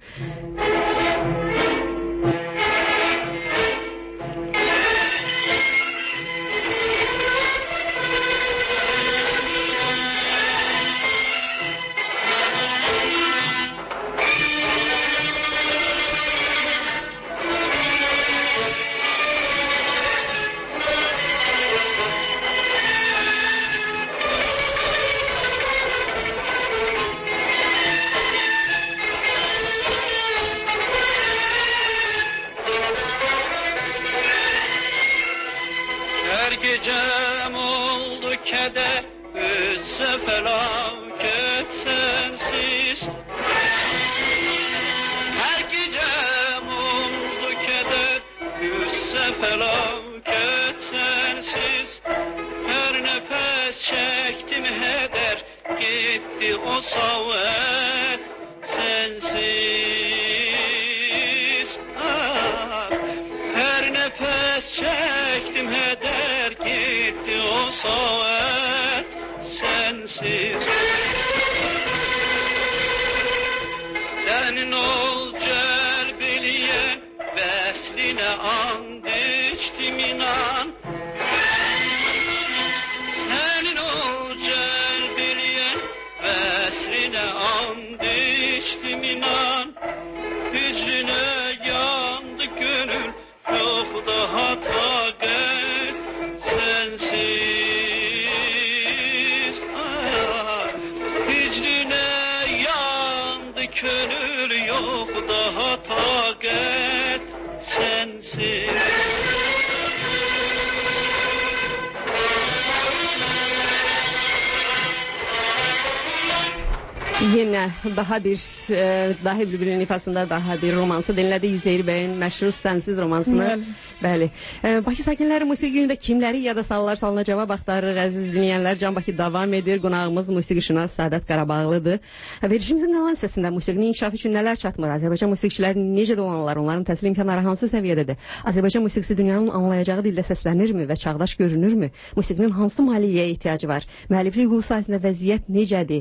Yenə daha bir Dahi Bülbülün ifasında daha bir romansı dinlədik. Üzeyir bəyin məşhur Sənsiz romansını. Bəli. Bakı sakinləri musiqi günündə kimləri yada salına cavab axtarırıq. Əziz dinləyənlər, Can Bakı davam edir. Qonağımız musiqişünas Səadət Qarabağlıdır. Verilişimizin qalan hissəsində musiqinin inkişafı üçün nələr çatmır? Azərbaycan musiqiçiləri necə dolanırlar? Onların təhsil imkanları hansı səviyyədədir? Azərbaycan musiqisi dünyanın anlayacağı dildə səslənirmi və çağdaş görünürmü? Musiqinin hansı maliyyəyə ehtiyacı var? Müəlliflik hüququ sahəsində vəziyyət necədir?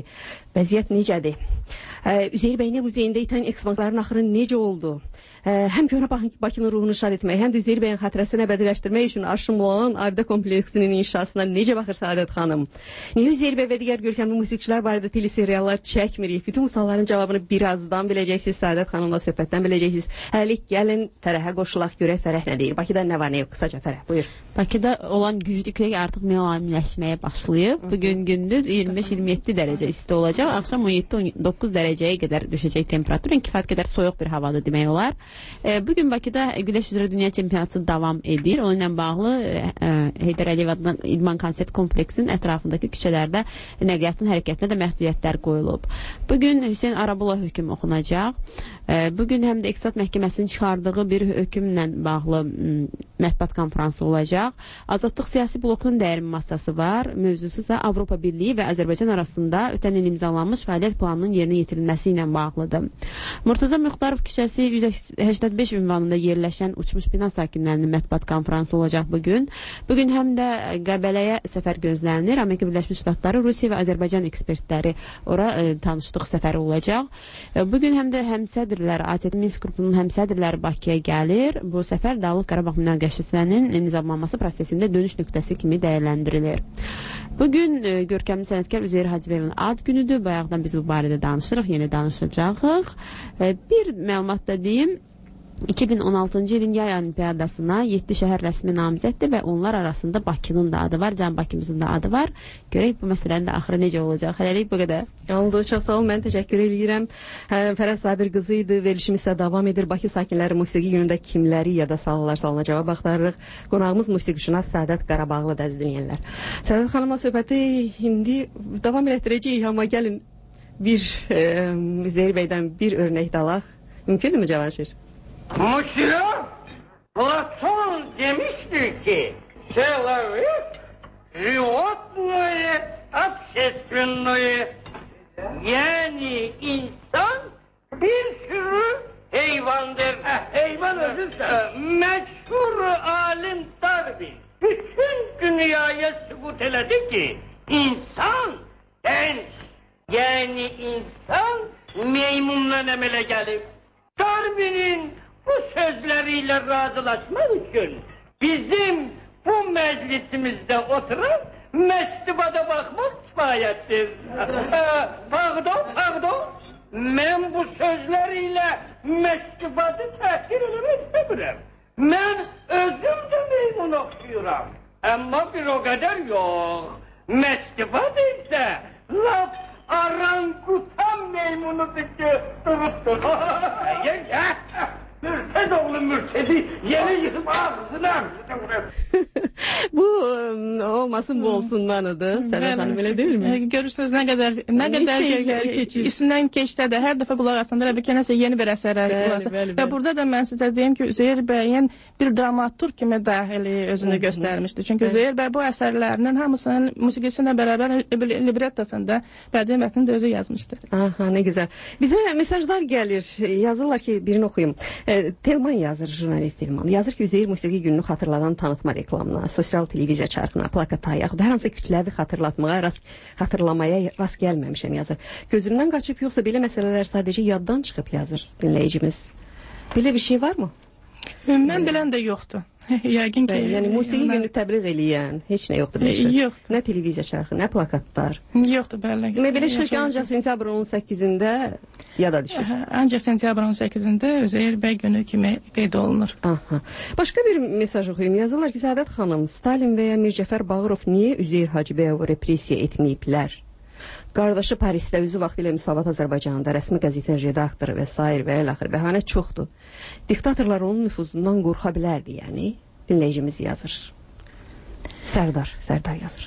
Üzeyir bəyin muzeyində itən eksponatların axırı necə oldu? Həm Köhnə Bakının ruhunu şad etmək, həm də Üzeyir bəyin xatirəsini əbədiləşdirmək üçün aşımlanan abidə kompleksinin inşasına necə baxır Səadət xanım? Niyə Üzeyir bəy və digər görkəmli musiqiçilər barədə teleseriallar çəkmirik? Bütün bu sualların cavabını birazdan biləcəksiniz, Səadət xanımla söhbətdən biləcəksiniz. Hələlik gəlin Fərəhə qoşulaq, görək Fərəh nə deyir. Bakıda nə var, nə yox? Qısaca Fərəh, buyur. Bakıda olan güclü külək artıq mülayimləşməyə başlayıb. Bugün gündüz 25-27 dərəcə isti olacaq. Axşam 17-19 dərəcəyə qədər düşəcək temperatur. Kifayət qədər soyuq bir havadır demək olar. Bugün Bakıda güləş üzrə dünya çempionatı davam edir. Onunla bağlı Heydər Əliyev adına İdman konsert kompleksinin ətrafındakı küçələrdə nəqliyyatın hərəkətinə də məhdudiyyətlər qoyulub. Bugün Hüseyn Arabulov hökm oxunacaq. Bugün həm də İqtisad Məhkəməsinin çıxardığı bir hökmlə bağlı mətbuat konfransı olacaq. Azadlıq siyasi blokunun dəyərli masası var. Mövzusu isə Avropa Birliyi və Azərbaycan arasında ötən il imzalanmış fəaliyyət planının yerinə yetirilməsi ilə bağlıdır. Murtuza Muxtarov küçəsi 185 ünvanında yerləşən uçmuş bina sakinlərinin mətbuat konfransı olacaq bugün. Bugün həm də Qəbələyə səfər gözlənilir. Amerika Birləşmiş Ştatları, Rusiya və Azərbaycan ekspertləri ora tanışlıq səfəri olacaq. Bugün həm də həmsədrlər, ATƏT Minsk qrupunun həmsədrləri Bakıya gəlir. Bu səfər Dağlıq Qarabağ münaqişəsinin nizamlanması prosesində dönüş nöqtəsi kimi dəyərləndirilir. Bugün görkəmli sənətkar Üzeyir Hacıyevin ad günüdür. Bayaqdan biz bu barədə danışırıq, yeni danışacağıq. Bir məlumat da deyim. 2016-cı ilin yay olimpiyadasına 7 şəhər rəsmi namizəddir və onlar arasında Bakının da adı var, Can Bakımızın da adı var. Görək bu məsələnin də axırı necə olacaq. Hələlik bu qədər. Oldu, çox sağ olun, mən təşəkkür edirəm. Fərəz Sabir qızı idi, verilişimiz isə davam edir. Bakı sakinləri musiqi günündə kimləri yerdə salırlar, sualına cavab axtarırıq. Qonağımız musiqiçunas Səadət Qarabağlıdır, əziz dinləyənlər. Səadət xanımla söhbəti indi davam etdirəcəyik, amma gəlin bir Üzeyir bəydən bir örnek də alaq. Mümkündürmü Cavanşir? Monsieur Platon demiştir ki, человек животное общественное, yani insan bir sürü heyvandır. Heyvan özürse. Meşhur alim Darwin bütün dünyaya sübut eledi ki insan genç, yani insan meymunla emele gelip Darwin'in bu sözleriyle razılaşmak için bizim bu meclisimizde oturan mektubada bakmak kifayettir. Pardon. Ben bu sözleriyle mektubatı tehkir etmek istemiyorum. Ben özüm de meymun okuyuram. Ama bir o kadar yok. Mektubat ise laf arangutan meymunu bitti duruttur. Mürted oğlu mürtedi yeni yıkıp ağzına. Bu olmasın bu olsundanıdır. Səadət xanım elə deyilmi? Görürsünüz nə qədər üstündən keçsə də hər dəfə qulaq asanda bir nəsə yeni bir əsərə qulaq asır. Və burada da mən sizə deyim ki, Üzeyir bəyin bir dramaturg kimi daxili özünü göstərmişdi. Çünki Üzeyir bəy bu əsərlərinin hamısının musiqisinə bərabər librettasında bədii mətni də özü yazmışdı. Aha, nə gözəl. Bizə mesajlar gəlir. Yazırlar ki, birini oxuyum. Telman yazır, jurnalist Telman. Yazır ki, Üzeyir musiqi gününü xatırladan tanıtma reklamına, sosial televiziya çarxına, plakata, yaxud hər hansı kütləvi xatırlamaya rast gəlməmişəm yazır. Gözümdən qaçıb yoxsa belə məsələlər sadəcə yaddan çıxıb yazır dinləyicimiz. Belə bir şey varmı? Mən bilən də yoxdur. Yəqin ki, yəni musiqi günü təbliğ eləyən heç nə yoxdur. Yoxdur. Nə televiziya çarxı, nə plakatlar. Yoxdur, bəli. Belə çıxır ki, ancaq sentyabrın 18-də yada düşür. Ancaq sentyabrın 18-də Üzeyir bəy günü kimi qeyd olunur. Aha. Başqa bir mesaj oxuyum. Yazırlar ki, Səadət xanım, Stalin və ya Mircəfər Bağırov niyə Üzeyir Hacıbəyovu repressiya etməyiblər? Qardaşı Parisdə özü vaxtilə Müsavat Azərbaycanında rəsmi qəzetin redaktoru və s. və el-axır bəhanə çoxdur. Diktatorlar onun nüfuzundan qorxa bilərdi, yəni. Dinləyicimiz yazır. Sərdar yazır.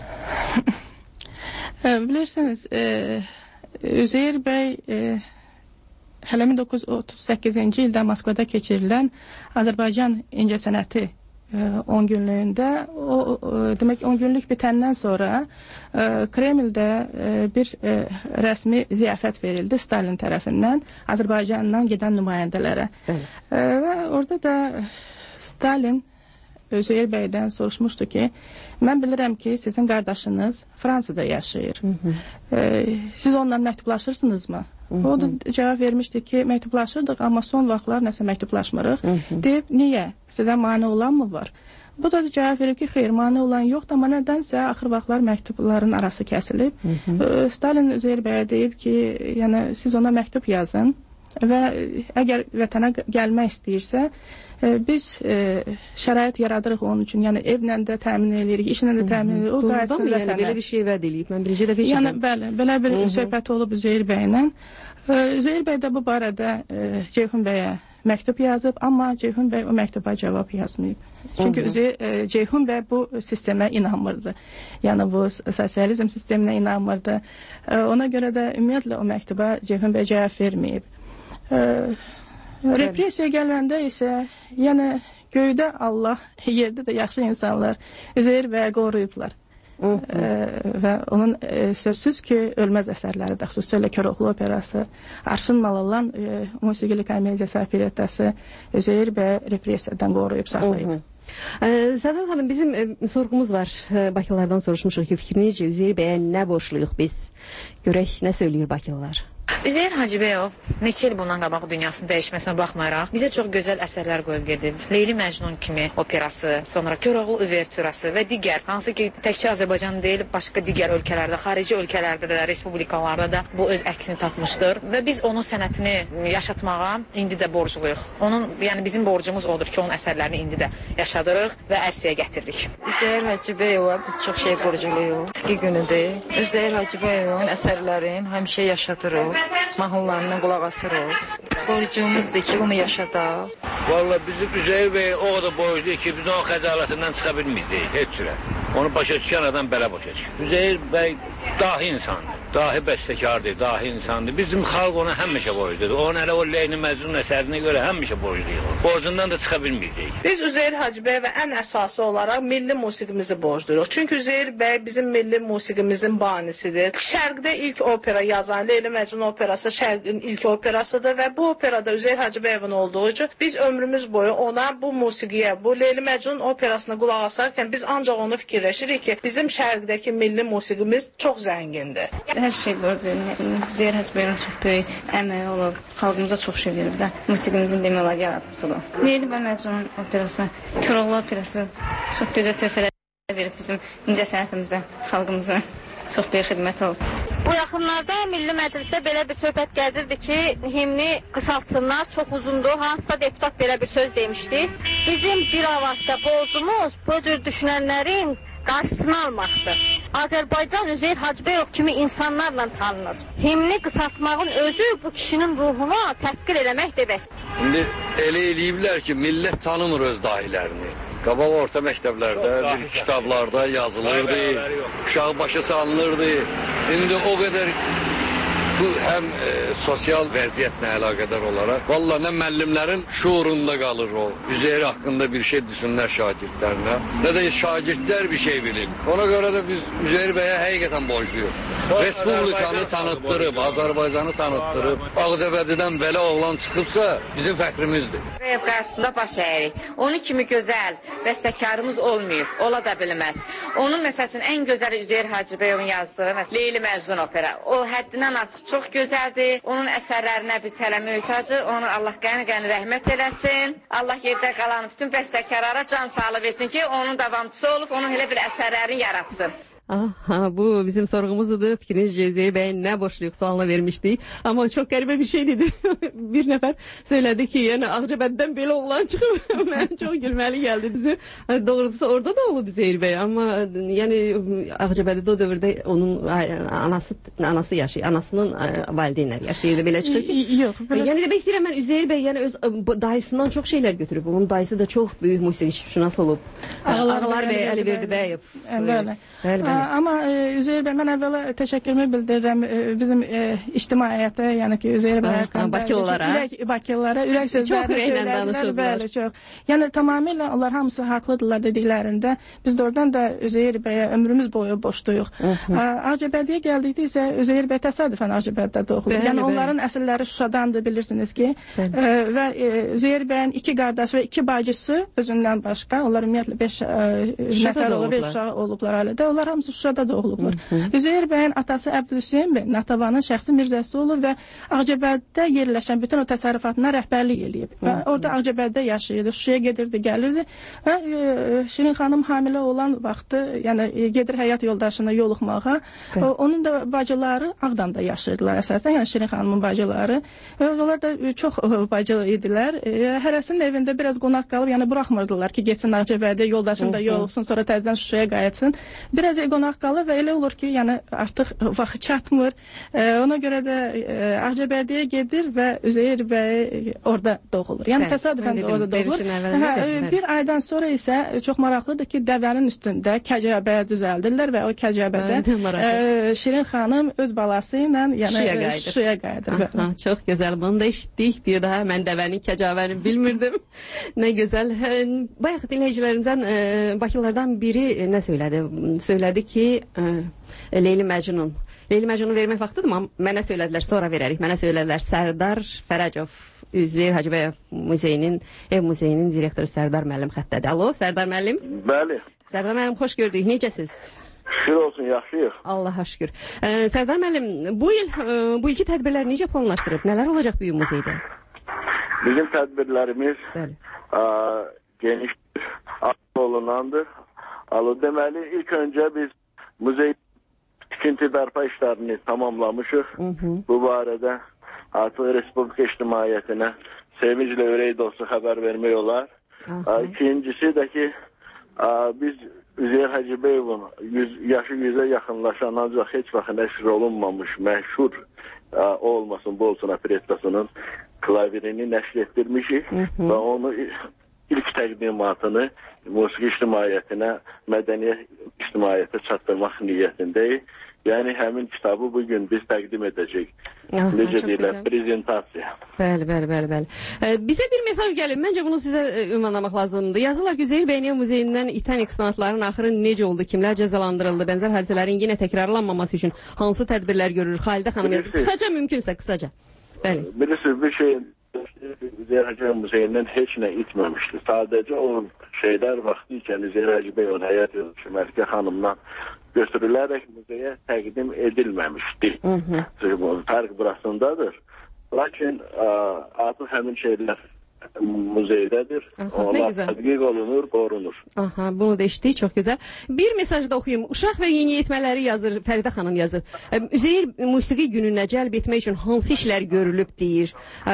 Bilirsiniz, Üzeyir bəy hələ 1938-ci ildə Moskvada keçirilən Azərbaycan incəsənəti 10 günlüyündə, demək 10 günlük bitəndən sonra Kremldə bir rəsmi ziyafət verildi Stalin tərəfindən Azərbaycandan gedən nümayəndələrə. Və orada da Stalin Üzeyir bəydən soruşmuşdu ki, mən bilirəm ki, sizin qardaşınız Fransada yaşayır. Siz ondan məktublaşırsınızmı? O da cavab vermişdi ki, məktublaşırdıq, amma son vaxtlar nəsə məktublaşmırıq. Deyib, niyə? Sizə mane olan mı var? Bu da cavab verib ki, xeyr, mane olan yoxdur, amma nədənsə axır vaxtlar məktubların arası kəsilib. Stalin Üzeyir bəyə deyib ki, yəni siz ona məktub yazın və əgər vətənə gəlmək istəyirsə, biz şərait yaradırıq onun üçün, yəni evlə də təmin edirik, işlə də təmin edirik, o qayıtsın vətənə. Yəni belə bir şey vəd eləyib, mən birinci dəfə yəni, bəli, belə bir söhbət olub Üzeyir bəylə. Üzeyir bəy də bu barədə Ceyhun bəyə məktub yazıb, amma Ceyhun bəy o məktuba cavab yazmayıb. Çünki Ceyhun bəy bu sistemə inanmırdı. Yəni bu sosializm sisteminə inanmırdı. Ona görə də ümumiyyətlə o məktuba Ceyhun bəy cavab verməyib. Repressiya gələndə isə, yəni göydə Allah, yerdə də yaxşı insanlar Üzeyir bəyə qoruyublar. Və onun sözsüz ki, ölməz əsərləri də, xüsusilə Koroğlu operası, Arşın Malalan musiqili komediyası, operettası Üzeyir bəyə repressiyadan qoruyub, saxlayıb. Sədat xanım, bizim sorğumuz var. Bakılardan soruşmuşuq ki, fikrinizcə Üzeyir bəyə nə borçluyuq biz? Görək, nə söyləyir Bakılılar? Üzeyir Hacıbəyov neçə il bundan qabaq dünyasının dəyişməsinə baxmayaraq bizə çox gözəl əsərlər qoyub gedib. Leyli Məcnun kimi operası, sonra Koroğlu Uvertürası və digər, hansı ki təkcə Azərbaycan deyil, başqa digər ölkələrdə, xarici ölkələrdə də, respublikalarda da bu öz əksini tapmışdır və biz onun sənətini yaşatmağa indi də borcluyuq. Onun, yəni bizim borcumuz odur ki, onun əsərlərini indi də yaşadırıq və ərsəyə gətiririk. Üzeyir Hacıbəyova biz çox şey borcluyuq. İki günüdür. Üzeyir Hacıbəyovun əsərlərini həmişə yaşadırıq. Mahnılarına qulaq asırıq. Borcumuzdur ki, bunu yaşadaq. Vallahi bizim Üzeyir bəy o da borcluyuz ki, biz onun xəcalətindən çıxa bilməyəcəyik, heç cürə. Onu başa düşən adam belə başa düşür. Üzeyir bəy dahi insandır, dahi bəstəkardır, dahi insandır. Bizim xalq ona həmişə borcludur. Onun hələ o Leyli Məcnun əsərinə görə həmişə borcluyuq. Borcundan da çıxa bilməyəcəyik. Biz Üzeyir Hacıbəyova ən əsası olaraq milli musiqimizi borcluyuq. Çünki Üzeyir bəy bizim milli musiqimizin banisidir. Şərqdə ilk opera yazan Leyli Məcnun operası Şərqin ilk operasıdır və bu operada Üzeyir Hacıbəyovun olduğu üçün biz ömrümüz boyu ona bu musiqiyə, bu Leyli Məcnun operasına qulaq asarkən biz ancaq onu fikirləşirik ki, bizim Şərqdəki milli musiqimiz çox zəngindir. Hər şey borcluyuq. Üzeyir Hacıbəyovun çox böyük əməyi olub. Xalqımıza çox şey verib də. Musiqimizin demək olar yaradıcısıdır. Leyli Məcnun operası, Koroğlu operası çox gözəl töhfələr verib bizim incə sənətimizə, xalqımıza. Çox böyük xidmət olub. Bu yaxınlarda Milli Məclisdə belə bir söhbət gəzirdi ki, himni qısaltsınlar, çox uzundur. Hansısa deputat belə bir söz demişdi. Bizim bir avazda borcumuz bu cür düşünənlərin qarşısını almaqdır. Azərbaycan Üzeyir Hacıbəyov kimi insanlarla tanınır. Himni qısaltmağın özü bu kişinin ruhuna təhqir eləmək demək. İndi elə eləyiblər ki, millət tanımır öz dahilərini. Qabaq orta məktəblərdə, bir kitablarda yazılırdı, uşaq başı salınırdı. İndi o qədər bu həm sosial vəziyyətlə əlaqədar olaraq, valla nə müəllimlərin şuurunda qalır o. Üzeyir haqqında bir şey düşünlər şagirdlərinə, nə də şagirdlər bir şey bilir. Ona görə də biz Üzeyir bəyə həqiqətən borcluyuq. Respublikanı tanıtdırıb, Azərbaycanı tanıtdırıb, Ağcabədidən belə oğlan çıxıbsa bizim fəxrimizdir. Qarşısında baş əyirik. Onun kimi gözəl bəstəkarımız olmayıb, ola da bilməz. Onun məsəl üçün ən gözəli Üzeyir Hacıbəyovun yazdığı Leyli Məcnun opera. O həddindən artıq çox gözəldir. Onun əsərlərinə biz hələ möhtacıq. Onu Allah qəni-qəni rəhmət eləsin. Allah yerdə qalan bütün bəstəkarlara can sağlığı versin ki, onun davamçısı olub, onun elə bir əsərlərini yaratsın. Aha, bu bizim sorğumuzdur. Fikrinizcə Üzeyir bəyə nə borçluyuq sualına vermişdik. Amma çox qəribə bir şey dedi. Bir nəfər söylədi ki, yəni Ağcabədidən belə oğlan çıxıb. Mən çox gülməli gəldi bizi. Doğrusu orada da olub Üzeyir bəy. Amma yəni Ağcabədidə o dövrdə onun anası yaşayır. Anasının valideynləri yaşayırdı. Belə çıxır ki. Yox. Yəni demək istəyirəm mən Üzeyir bəy yəni öz dayısından çox şeylər götürüb. Onun dayısı da çox böyük musiqiçi olub. Ağalar bəy Əliverdi bəyov. Bəli. Amma Üzeyir bəy, mən əvvəla təşəkkürümü bildirirəm bizim ictimaiyyətə, yəni ki, Üzeyir bəy Bakılılara ürək sözlərini söylədilər. Bəli, çox. Yəni tamamilə onlar hamısı haqlıdırlar dediklərində. Biz də oradan da Üzeyir bəyə ömrümüz boyu borcluyuq. Ağcabədiyə gəldikdə isə Üzeyir bəy təsadüfən Ağcabəddə doğulub. Yəni onların əsilləri Şuşadandır, bilirsiniz ki. Və Üzeyir bəyin 2 qardaşı və 2 bacısı özündən başqa, onlar ümumiyyətlə 5 nəfər olub, 5 uşaq olublar ailədə. Onlar hamısı Şuşada doğulublar. Üzeyir bəyin atası Əbdülhüseyn bəy Natavanın şəxsi mirzəsi olub və Ağcabəddə yerləşən bütün o təsərrüfatına rəhbərlik eləyib. Və orada Ağcabəddə yaşayırdı, Şuşaya gedirdi, gəlirdi və Şirin xanım hamilə olan vaxtı, yəni gedir həyat yoldaşına yoluxmağa. Onun da bacıları Ağdamda yaşayırdılar əsasən, yəni Şirin xanımın bacıları. Onlar da çox bacı idilər. Hərəsinin evində biraz qonaq qalıb, yəni buraxmırdılar ki, getsin Ağcabəddə, yoldaşını da yoluxsun, sonra təzədən Şuşaya qayıtsın. Biraz qonaq qalır və elə olur ki, yəni artıq vaxt çatmır. Ona görə də Ağcabədiyə gedir və Üzeyir bəy orada doğulur. Yəni təsadüfən də orada doğulur. Bir aydan sonra isə çox maraqlıdır ki, dəvənin üstündə kəcəbə düzəldirlər və o kəcəbədə Şirin xanım öz balası ilə yəni Şuşaya qayıdır. Çox gözəl. Bunu da eşitdik. Bir daha mən dəvənin kəcəbəni bilmirdim. Nə gözəl. Bayaq dinləyicilərimizdən Bakılardan biri nə söylədi? Söylədi ki, Leyli Məcnun. Leyli Məcnunu vermək vaxtıdır, amma mənə söylədilər, sonra verərik. Mənə söylədilər Sərdar Fərəcov, Üzeyir Hacıbəyev muzeyinin, ev muzeyinin direktoru Sərdar müəllim xəttədir. Alo, Sərdar müəllim? Bəli. Sərdar müəllim, xoş gördük. Necəsiz? Şükür olsun, yaxşıyıq. Allaha şükür. Sərdar müəllim, bu ilki tədbirlər necə planlaşdırıb? Nələr olacaq bu il muzeydə? Bizim tədbirlərimiz geniş olunandır. Deməli, ilk öncə biz muzey tikinti bərpa işlərini tamamlamışıq. Bu barədə artıq Respublika ictimaiyyətinə sevinclə ürək dostu xəbər vermək olar. İkincisi də ki, biz Üzeyir Hacıbəyevin yaşı 100-ə yaxınlaşan, ancaq heç vaxt nəşr olunmamış məşhur olmasın Bolsun operettasının klavirini nəşr etdirmişik və onu ilk təqdimatını musiqi ictimaiyyətinə, mədəniyyət ictimaiyyətə çatdırmaq niyyətindəyik. Yəni, həmin kitabı bugün biz təqdim edəcək. Necə deyirlər, prezentasiya. Bəli. Bizə bir mesaj gəlib. Məncə bunu sizə ünvanlamaq lazımdır. Yazırlar ki, Üzeyir Bəyniyev muzeyindən itən eksponatların axırı necə oldu, kimlər cəzalandırıldı, bənzər hadisələrin yenə təkrarlanmaması üçün hansı tədbirlər görür? Xalidə xanım yazır. Qısaca mümkünsə, qısaca. Bəli. Bilirsiniz, bir şey Üzeyir Hacıbəyev muzeyindən heç nə itməmişdi. Sadəcə o şeylər vaxtı ikən Üzeyir Hacıbəyevin həyat yoldaşı Məlikə xanımdan götürülərək muzeyə təqdim edilməmişdi. Fərq burasındadır. Lakin artıq həmin şeylər muzeydədir. Onlar tədqiq olunur, qorunur. Bunu da eşitdik, çox gözəl. Bir mesaj da oxuyum. Uşaq və yeniyetmələri yazır, Fəridə xanım yazır. Üzeyir musiqi gününə cəlb etmək üçün hansı işlər görülüb deyir.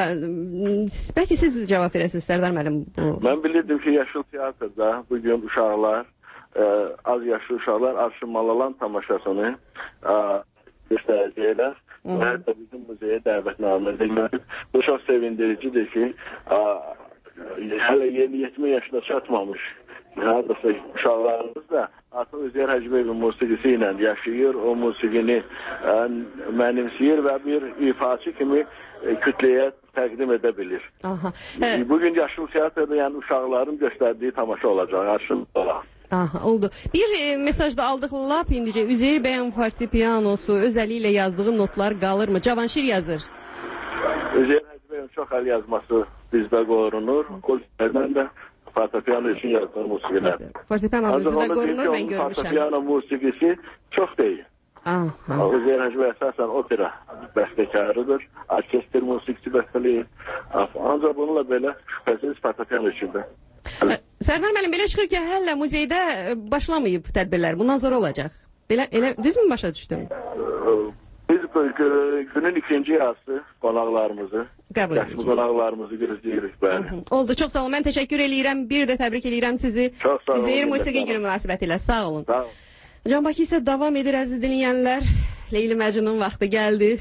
Bəlkə siz cavab verəsiniz, Sərdar müəllim. Mən bilirdim ki, Yaşıl Teatrda bugün uşaqlar, az yaşlı uşaqlar Arşın Malalan tamaşasını göstərəcəklər. Və hətta bizim muzeyə dəvətnamə edilmədir. Bu çox sevindiricidir ki, hələ 70 yaşına çatmamış uşaqlarımız da artıq Üzeyir Hacıbəyevin musiqisi ilə yaşayır, o musiqini mənimsəyir və bir ifaçı kimi kütləyə təqdim edə bilir. Bugün Yaşıl Teatrda yəni uşaqların göstərdiyi tamaşa olacaq, Arşın Malalan. Oldu. Bir mesaj da aldıq lap indicə. Üzeyir bəyin fortepianosu öz əli ilə yazdığı notlar qalırmı? Cavanşir yazır. Üzeyir Hacıbəyevin çox əl yazması bizdə qorunur. Qolçlərdən də fortepiano üçün yazdığı musiqilər. Fortepiano da qorunur, mən görmüşəm. Fortepiano musiqisi çox deyil. Üzeyir Hacıbəyev əsasən opera bəstəkarıdır. Orkestr musiqisi bəstələyir. Ancaq bununla belə şübhəsiz fortepiano üçündə. Sərdar müəllim, belə çıxır ki, hələ muzeydə başlamayıb tədbirlər. Bundan sonra olacaq. Elə düzmü başa düşdüm? Biz günün ikinci yarısı qonaqlarımızı, yaşlı qonaqlarımızı gözləyirik. Oldu, çox sağ olun. Mən təşəkkür eləyirəm. Bir də təbrik eləyirəm sizi. Üzeyir musiqi günü münasibəti ilə. Sağ olun. Can Bakı isə davam edir, əziz dinləyənlər. Leyli Məcnun vaxtı gəldi.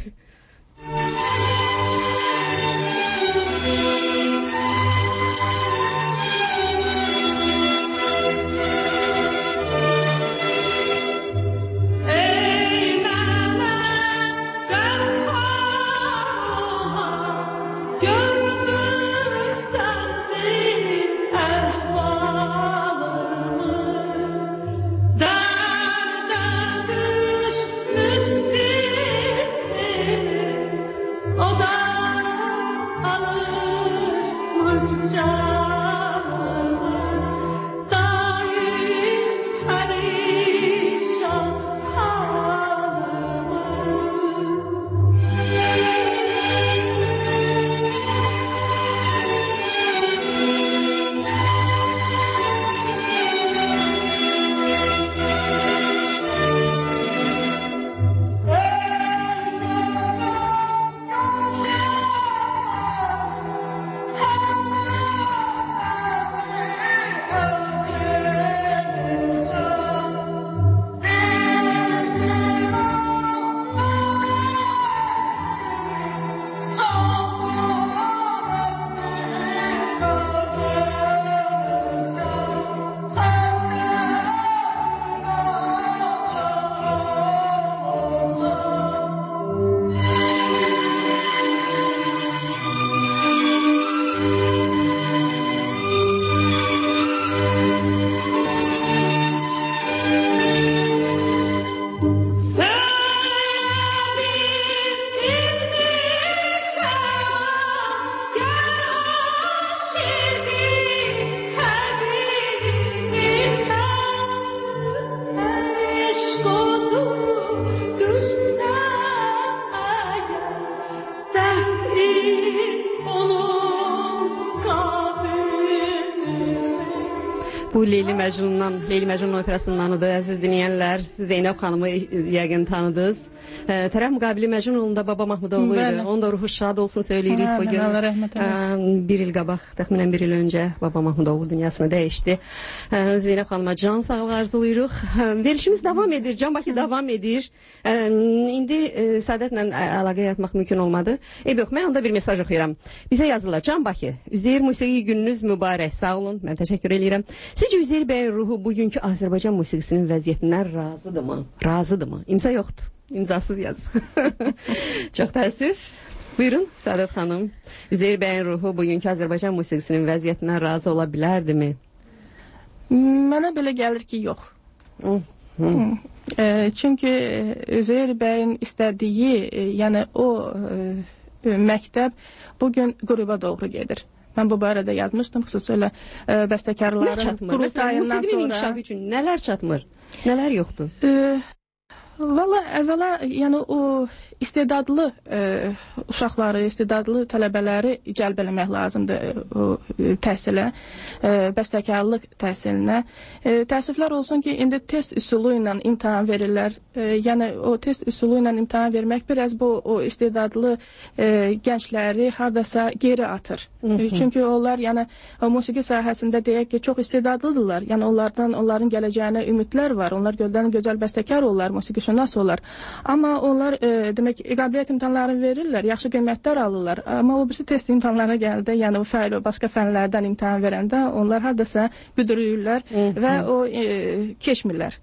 Bu Leyli Məcnun operasındanıdır, əziz dinləyənlər. Zeynəb xanımı yəqin tanıdınız. Tərəf müqabili Məcnunoğlu'nda Baba Mahmudoğlu idi. Onun da ruhu şad olsun söyləyirik bugün. Allah rəhmət eləsin. Bir il qabaq, təxminən bir il öncə Baba Mahmudoğlu dünyasını dəyişdi. Zeynəb xanıma can sağlığı arzulayırıq. Verişimiz davam edir, Can Bakı davam edir. İndi Səadətlə əlaqə yaratmaq mümkün olmadı. Yox, mən onda bir mesaj oxuyuram. Bizə yazırlar, Can Bakı, Üzeyir musiqi gününüz mübarək, sağ olun, mən təşəkkür edirəm. Sizcə Üzeyir bəyin ruhu bugünkü Azərbaycan musiqisinin vəziyyətindən razıdırmı? Razıdırmı? İmza yoxdur. İmzasız yazıb. Çox təəssüf. Buyurun Səadət xanım. Üzeyir bəyin ruhu bugünkü Azərbaycan musiqisinin vəziyyətindən razı ola bilərdi-mi? Mənə belə gəlir ki, yox. Çünki Üzeyir bəyin istədiyi, yəni o məktəb bugün qüruba doğru gedir. Mən bu barədə yazmışdım, xüsusilə bəstəkarların qurultayından sonra. Musiqinin inkişafı üçün nələr çatmır? Nələr yoxdur? Valla əvvəla, yəni o istedadlı uşaqları, istedadlı tələbələri cəlb eləmək lazımdır o təhsilə, bəstəkarlıq təhsilinə. Təəssüflər olsun ki, indi test üsulu ilə imtahan verirlər. Yəni o test üsulu ilə imtahan vermək biraz bu o istedadlı gəncləri hardasa geri atır. Çünki onlar, yəni o musiqi sahəsində deyək ki, çox istedadlıdırlar. Yəni onların gələcəyinə ümidlər var. Onlar gözəl bəstəkar olurlar, musiqişünas olurlar. Amma onlar demək qabiliyyət imtahanlarını verirlər, yaxşı qiymətlər alırlar. Amma o birisi test imtahanlarına gəldi, yəni o fəal o başqa fənlərdən imtahan verəndə onlar hardasa büdürüyürlər və o keçmirlər.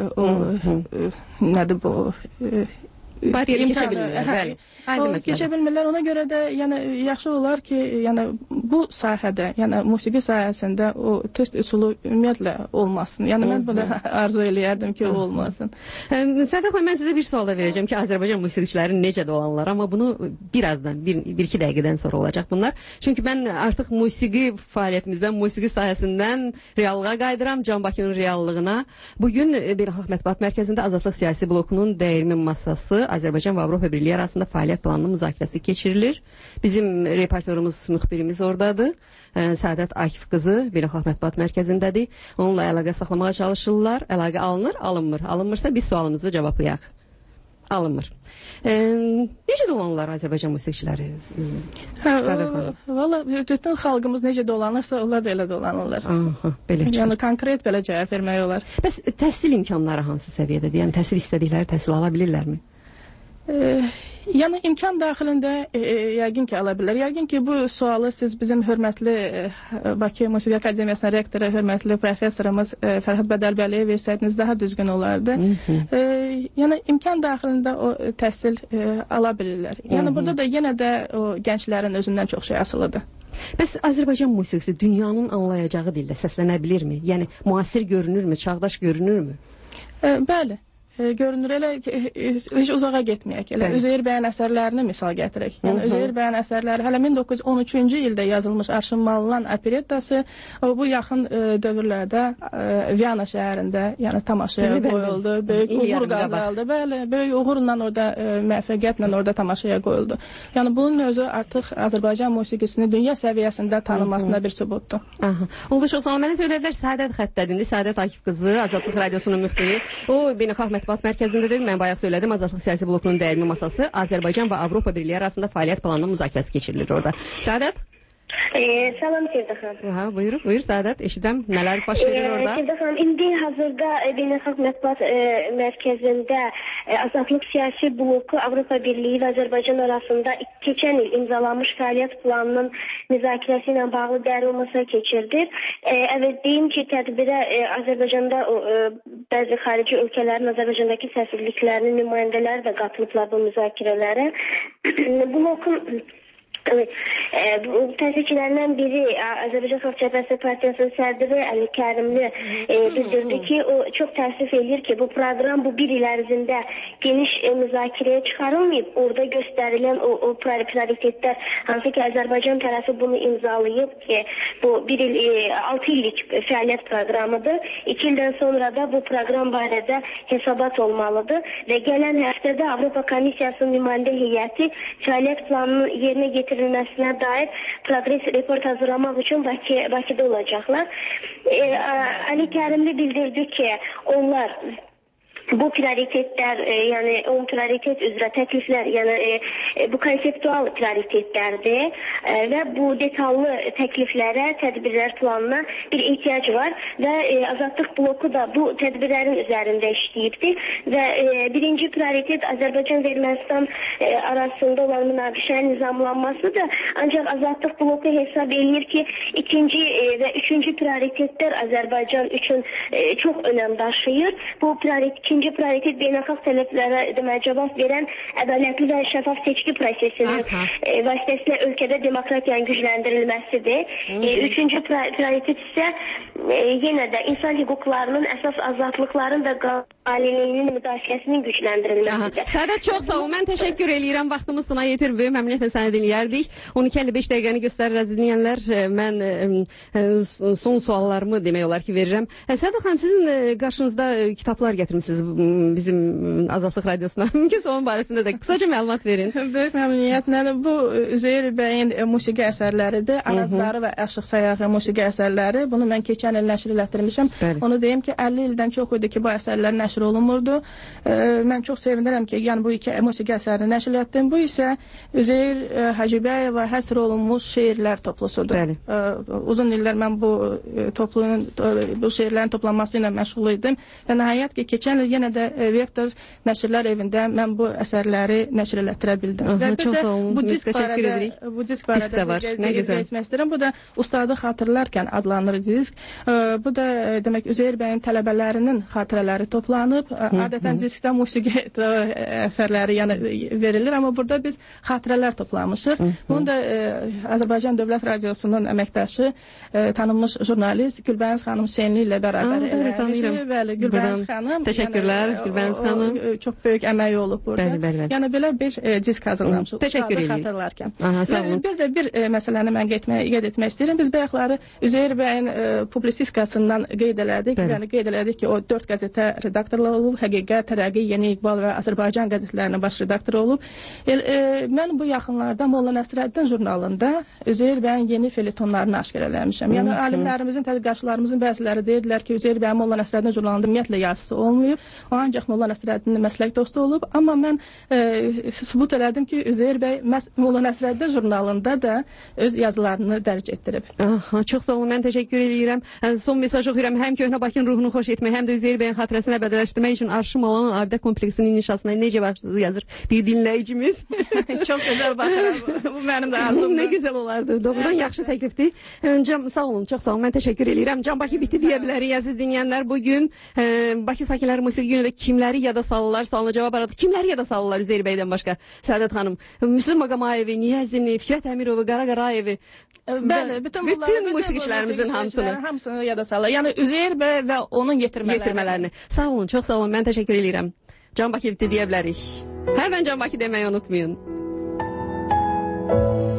Nədir bu? Bariyeri keçə bilmirlər, bəli. Keçə bilmirlər, ona görə də yəni yaxşı olar ki, yəni bu sahədə, yəni musiqi sahəsində o test üsulu ümumiyyətlə olmasın. Yəni mən bunu arzu eləyərdim ki, o olmasın. Səadət xanım, mən sizə bir sual da verəcəm ki, Azərbaycan musiqiçiləri necə də olanlar, amma bunu birazdan, bir-iki dəqiqədən sonra olacaq bunlar. Çünki mən artıq musiqi fəaliyyətimizdən, musiqi sahəsindən reallığa qayıdıram, Can Bakının reallığına. Bugün Beynəlxalq Mətbuat Mərkəzində Azadlıq Siyasi Blokunun dəyirmi masası Azərbaycan və Avropa Birliyi arasında fəaliyyət planının müzakirəsi keçirilir. Bizim reporterimiz, müxbirimiz oradadır. Səadət Akif qızı Beynəlxalq Mətbuat Mərkəzindədir. Onunla əlaqə saxlamağa çalışırlar. Əlaqə alınır, alınmır. Alınmırsa biz sualımızı cavablayaq. Alınmır. Necə dolanırlar Azərbaycan musiqiçiləri? Valla bütün xalqımız necə dolanırsa, onlar da elə dolanırlar. Yəni konkret belə cavab vermək olar. Bəs təhsil imkanları hansı səviyyədədir? Yəni təhsil istədikləri təhsil ala bilirlərmi? Yəni imkan daxilində yəqin ki, ala bilər. Yəqin ki, bu sualı siz bizim hörmətli Bakı Musiqi Akademiyasının rektoru, hörmətli professorumuz Fərhad Bədəlbəliyə versəydiniz daha düzgün olardı. Yəni imkan daxilində o təhsil ala bilirlər. Yəni burada da yenə də o gənclərin özündən çox şey asılıdır. Bəs Azərbaycan musiqisi dünyanın anlayacağı dildə səslənə bilirmi? Yəni müasir görünürmü, çağdaş görünürmü? Bəli. Görünür, elə heç uzağa getməyək. Elə Üzeyir bəyin əsərlərini misal gətirək. Yəni Üzeyir bəyin əsərləri hələ 1913-cü ildə yazılmış Arşın Mallan operettası bu yaxın dövrlərdə Viyana şəhərində yəni tamaşaya qoyuldu. Böyük uğur qazandı. Bəli, böyük uğurla orada müvəffəqiyyətlə orada tamaşaya qoyuldu. Yəni bunun özü artıq Azərbaycan musiqisini dünya səviyyəsində tanınmasına bir sübutdur. Oldu, çox sağ olun. Mənə söylədilər Səadət xəttədindir. Səadət Akif qızı, Azadlıq Radiosunun müxbiri. O Beynəlxalq Mətbuat Mərkəzindədir. Mən bayaq söylədim, Azadlıq Siyasi Blokunun dəyirmi masası Azərbaycan və Avropa Birliyi arasında fəaliyyət planının müzakirəsi keçirilir orada. Səadət? Salam Sevdə xanım. Buyur Səadət, eşidirəm. Nələr baş verir orada? Sevdə xanım, indi hazırda Beynəlxalq Mətbuat Mərkəzində Azadlıq Siyasi Bloku Avropa Birliyi və Azərbaycan arasında keçən il imzalanmış fəaliyyət planının müzakirəsi ilə bağlı dəyirmi masa keçirdi. Evet, deyim ki, tədbirə Azərbaycanda bəzi xarici ölkələrin Azərbaycandakı səfirliklərinin nümayəndələri də qatılıblar bu müzakirələrə. Blokun təşkilçilərindən biri Azərbaycan Xalq Cəbhəsi Partiyasının sədri Əli Kərimli bildirdi ki, o çox təəssüf edir ki, bu proqram bu bir il ərzində geniş müzakirəyə çıxarılmayıb. Orada göstərilən o prioritetlər, hansı ki, Azərbaycan tərəfi bunu imzalayıb ki, bu 6 illik fəaliyyət proqramıdır. 2 ildən sonra da bu proqram barədə hesabat olmalıdır və gələn həftə həftədə Avropa Komissiyasının nümayəndə heyəti fəaliyyət planının yerinə getirilməsinə dair progres report hazırlamaq üçün Bakıda olacaqlar. Ali Kərimli bildirdi ki, onlar bu prioritetlər, yəni 10 prioritet üzrə təkliflər, yəni bu konseptual prioritetlərdir və bu detallı təkliflərə, tədbirlər planına bir ehtiyac var və Azadlıq bloku da bu tədbirlərin üzərində işləyibdir və birinci prioritet Azərbaycan və Ermənistan arasında olan münaqişənin nizamlanmasıdır. Ancaq Azadlıq bloku hesab edir ki, ikinci və üçüncü prioritetlər Azərbaycan üçün çox önəm daşıyır. Bu ikinci prioritet beynəlxalq tələblərə cavab verən ədalətli və şəffaf seçki prosesinin vasitəsilə ölkədə demokratiyanın gücləndirilməsidir. Üçüncü prioritet isə yenə də insan hüquqlarının, əsas azadlıqların və qaliliyinin müdafiəsinin gücləndirilməsidir. Səadət, çox sağ ol. Mən təşəkkür eləyirəm. Vaxtımız sona yetir və məmnuniyyətlə səni dinləyərdik. 12:55 dəqiqəni göstərir əziz dinləyənlər. Mən son suallarımı demək olar ki verirəm. Səadət xanım, sizin qarşınızda kitablar gətirmisiniz bizim Azadlıq Radiosuna. Mümkünsə onun barəsində də qısaca məlumat verin. Böyük məmnuniyyətlə. Bu Üzeyir bəyin musiqi əsərləridir. Arazları və Aşıq Sayağı musiqi əsərləri. Bunu mən keçən il nəşr elətdirmişəm. Onu deyim ki, 50 ildən çox idi ki, bu əsərlər nəşr olunmurdu. Mən çox sevinirəm ki, yəni bu iki musiqi əsərini nəşr etdim. Bu isə Üzeyir Hacıbəyova həsr olunmuş şeirlər toplusudur. Uzun illər mən bu şeirlərin toplanması ilə məşğul idim və nəhayət ki, keçən il yenə də Vektor Nəşrlər Evində mən bu əsərləri nəşr elətdirə bildim. Və bir də bu disk barədə geçmək istəyirəm. Bu da Ustadı xatırlarkən adlanır disk. Bu da demək Üzeyir bəyin tələbələrinin xatirələri toplanıb. Adətən diskdə musiqi əsərləri yəni verilir, amma burada biz xatirələr toplamışıq. Bunu da Azərbaycan Dövlət Radiosunun əməkdaşı, tanınmış jurnalist Gülbəniz xanım Hüseynli ilə bərabər eləmişik. Bəli, Gülbəniz xanım. Təşəkkürlər Gülbəniz xanım. Çox böyük əməyi olub burada. Bəli. Yəni belə bir disk hazırlamışıq. Təşəkkür edirəm. Xatırlarkən. Bir də bir məsələni mən qeyd etmək istəyirəm. Biz bayaqları Üzeyir bəyin publisistikasından qeyd elədik. Yəni qeyd elədik ki, o 4 qəzetə redaktorluq olub, Həqiqət, Tərəqqi, Yeni İqbal və Azərbaycan qəzetlərinin baş redaktoru olub. Mən bu yaxınlarda Molla Nəsrəddin jurnalında Üzeyir bəyin yeni felyetonlarını aşkar eləmişəm. Yəni alimlərimizin, tədqiqatçılarımızın bəziləri deyirdilər ki, Üzeyir bəyin Molla Nəsrəddin jurnalında ümumiyyətlə yazısı olmayıb. O ancaq Molla Nəsrəddinin məslək dostu olub. Amma mən sübut elədim ki, Üzeyir bəy Molla Nəsrəddin jurnalında da öz yazılarını dərc etdirib. Çox sağ olun, mən təşəkkür edirəm. Son mesaj oxuyuram. Həm köhnə Bakının ruhunu xoş etmək, həm də Üzeyir bəyin xatirəsini əbədələşdirmək üçün Arşım olan abidə kompleksinin inşasına necə yazır bir dinləyicimiz. Çox gözəl baxıram. Bu mənim də arzumdur. Nə gözəl olardı. Doğrudan yaxşı təklifdir. Sağ olun, çox sağ olun. Mən təşəkkür edirəm. Can Bakı bitdi deyə bilərik əziz dinləyənlər. Bugün Bakı sakinləri musiqi günündə kimləri yada salırlar? Sualına cavab aradı. Kimləri yada salırlar Üzeyir bəydən başqa? Səadət xanım, Müslüm Maqamayevi, Niyazini, Fikrət Əmirovu, Qara Qarayevi. Bəli, bütün musiqiçilərimizin hamısını yada salırlar. Yəni Üzeyir bəy və onun yetirmələrini. Sağ olun, çox sağ olun. Mən təşəkkür edirəm. Can Bakı bitdi deyə bilərik. Hərdən Can Bakı deməyi unutmayın.